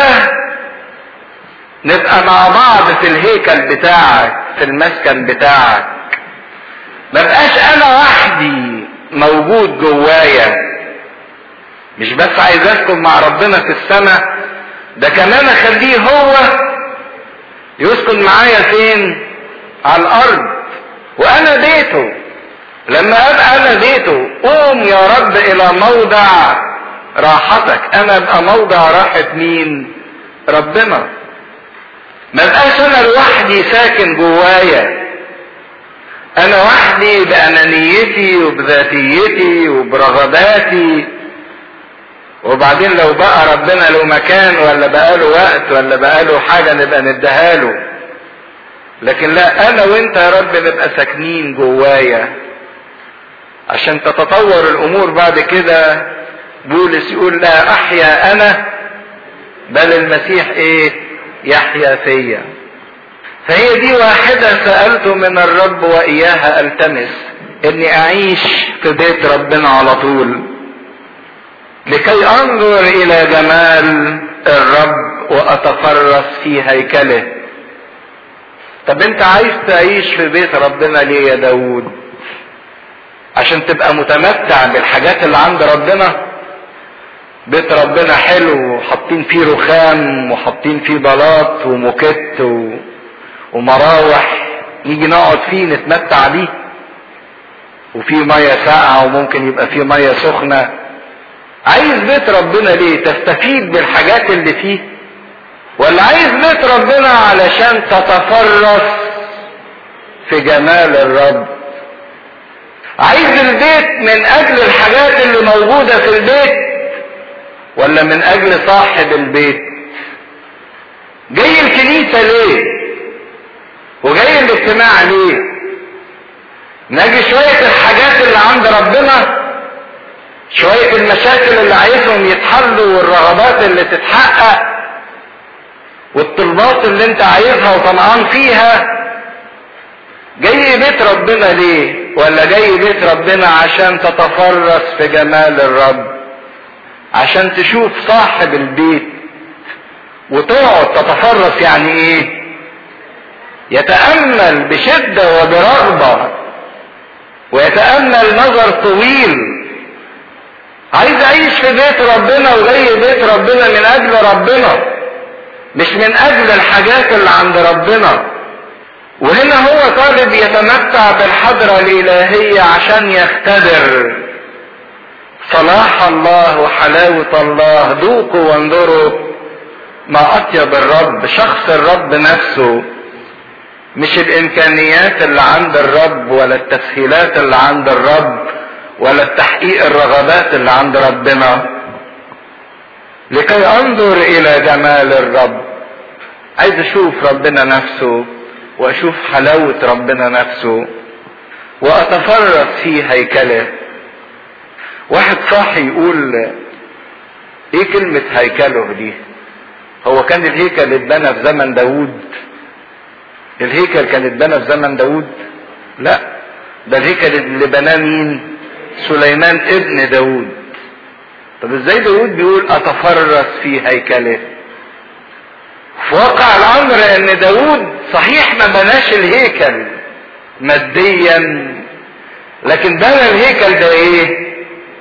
نبقى مع بعض في الهيكل بتاعك، في المسكن بتاعك. ما بقاش انا وحدي موجود جوايا، مش بس عايز اسكن مع ربنا في السماء، ده كمان اخليه هو يسكن معايا فين؟ على الارض، وانا بيته. لما ابقى انا بيته، قوم يا رب الى موضع راحتك. انا ابقى موضع راحة مين؟ ربنا. ما بقاش انا لوحدي ساكن جوايا، انا وحدي بانانيتي وبذاتيتي وبرغباتي. وبعدين لو بقى ربنا له مكان ولا بقى له وقت ولا بقى له حاجة نبقى نديها له، لكن لا، انا وانت يا رب نبقى ساكنين جوايا عشان تتطور الامور. بعد كده بولس يقول: لا احيا انا بل المسيح ايه؟ يحيا فيا. فهي دي واحدة سألت من الرب وإياها ألتمس، إني أعيش في بيت ربنا على طول لكي أنظر إلى جمال الرب وأتفرس في هيكله. طب أنت عايز تعيش في بيت ربنا ليه يا داود؟ عشان تبقى متمتع بالحاجات اللي عند ربنا؟ بيت ربنا حلو وحاطين فيه رخام وحاطين فيه بلاط وموكيت ومراوح، نيجي نقعد فيه نتمتع بيه، وفيه مية ساقعة وممكن يبقى فيه مية سخنة. عايز بيت ربنا ليه؟ تستفيد بالحاجات اللي فيه؟ ولا عايز بيت ربنا علشان تتفرس في جمال الرب؟ عايز البيت من اجل الحاجات اللي موجودة في البيت ولا من اجل صاحب البيت؟ جاي الكنيسة ليه؟ وجاي الاجتماع ليه؟ نجي شوية الحاجات اللي عند ربنا، شوية المشاكل اللي عايزهم يتحلوا والرغبات اللي تتحقق والطلبات اللي انت عايزها وطمعان فيها. جاي بيت ربنا ليه؟ ولا جاي بيت ربنا عشان تتفرس في جمال الرب، عشان تشوف صاحب البيت وتقعد تتفرس؟ يعني ايه؟ يتأمل بشدة وبرغبة ويتأمل نظر طويل. عايز اعيش في بيت ربنا وجاي بيت ربنا من اجل ربنا، مش من اجل الحاجات اللي عند ربنا. وهنا هو طالب يتمتع بالحضرة الالهية عشان يختبر صلاح الله وحلاوة الله. ذوقوا وانظروا ما اطيب الرب، شخص الرب نفسه، مش الامكانيات اللي عند الرب ولا التسهيلات اللي عند الرب ولا التحقيق الرغبات اللي عند ربنا. لكي انظر الى جمال الرب، عايز اشوف ربنا نفسه واشوف حلاوة ربنا نفسه واتفرس في هيكله. واحد صاحي يقول ايه كلمة هيكله دي؟ هو كان الهيكل اتبنى في زمن داود؟ الهيكل كان اتبنى في زمن داود؟ لا، ده الهيكل اللي بناه مين؟ سليمان ابن داود. طب ازاي داود بيقول اتفرس في هيكله؟ في واقع الامر ان داود صحيح ما بناش الهيكل ماديا، لكن بنى الهيكل ده ايه؟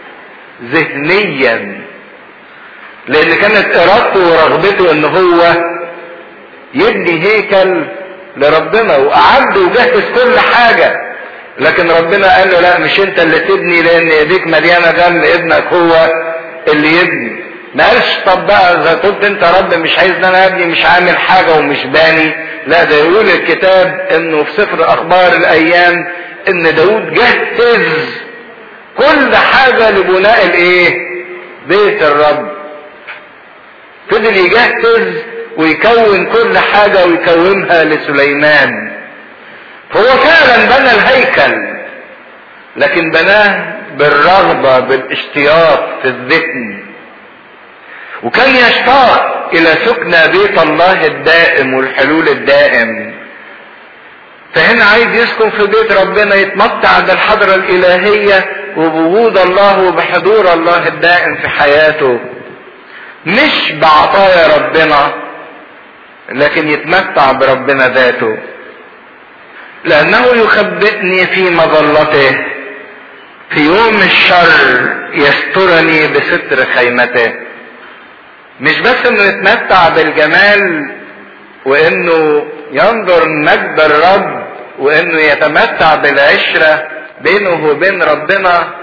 ذهنيا، لان كانت ارادته ورغبته ان هو يبني هيكل لربنا واعد وجهز كل حاجة. لكن ربنا قال له لا، مش انت اللي تبني لان ايديك مليانة دم، ابنك هو اللي يبني. ما قالش طب بقى اذا قلت انت رب مش عايز انا ابني، مش عامل حاجة ومش باني. لا، ده يقول الكتاب انه في سفر اخبار الايام ان داود جهز كل حاجة لبناء الايه؟ بيت الرب. فضل يجهز ويكون كل حاجة ويكونها لسليمان. فهو فعلا بنى الهيكل، لكن بناه بالرغبة بالاشتياق في الذهن، وكان يشتاق الى سكن بيت الله الدائم والحلول الدائم. فهنا عايز يسكن في بيت ربنا، يتمتع بالحضرة الالهية وبوجود الله وبحضور الله الدائم في حياته، مش بعطايا ربنا، لكن يتمتع بربنا ذاته. لانه يخبئني في مظلته، في يوم الشر يسترني بستر خيمته. مش بس انه يتمتع بالجمال وانه ينظر مجد الرب وانه يتمتع بالعشرة بينه وبين ربنا،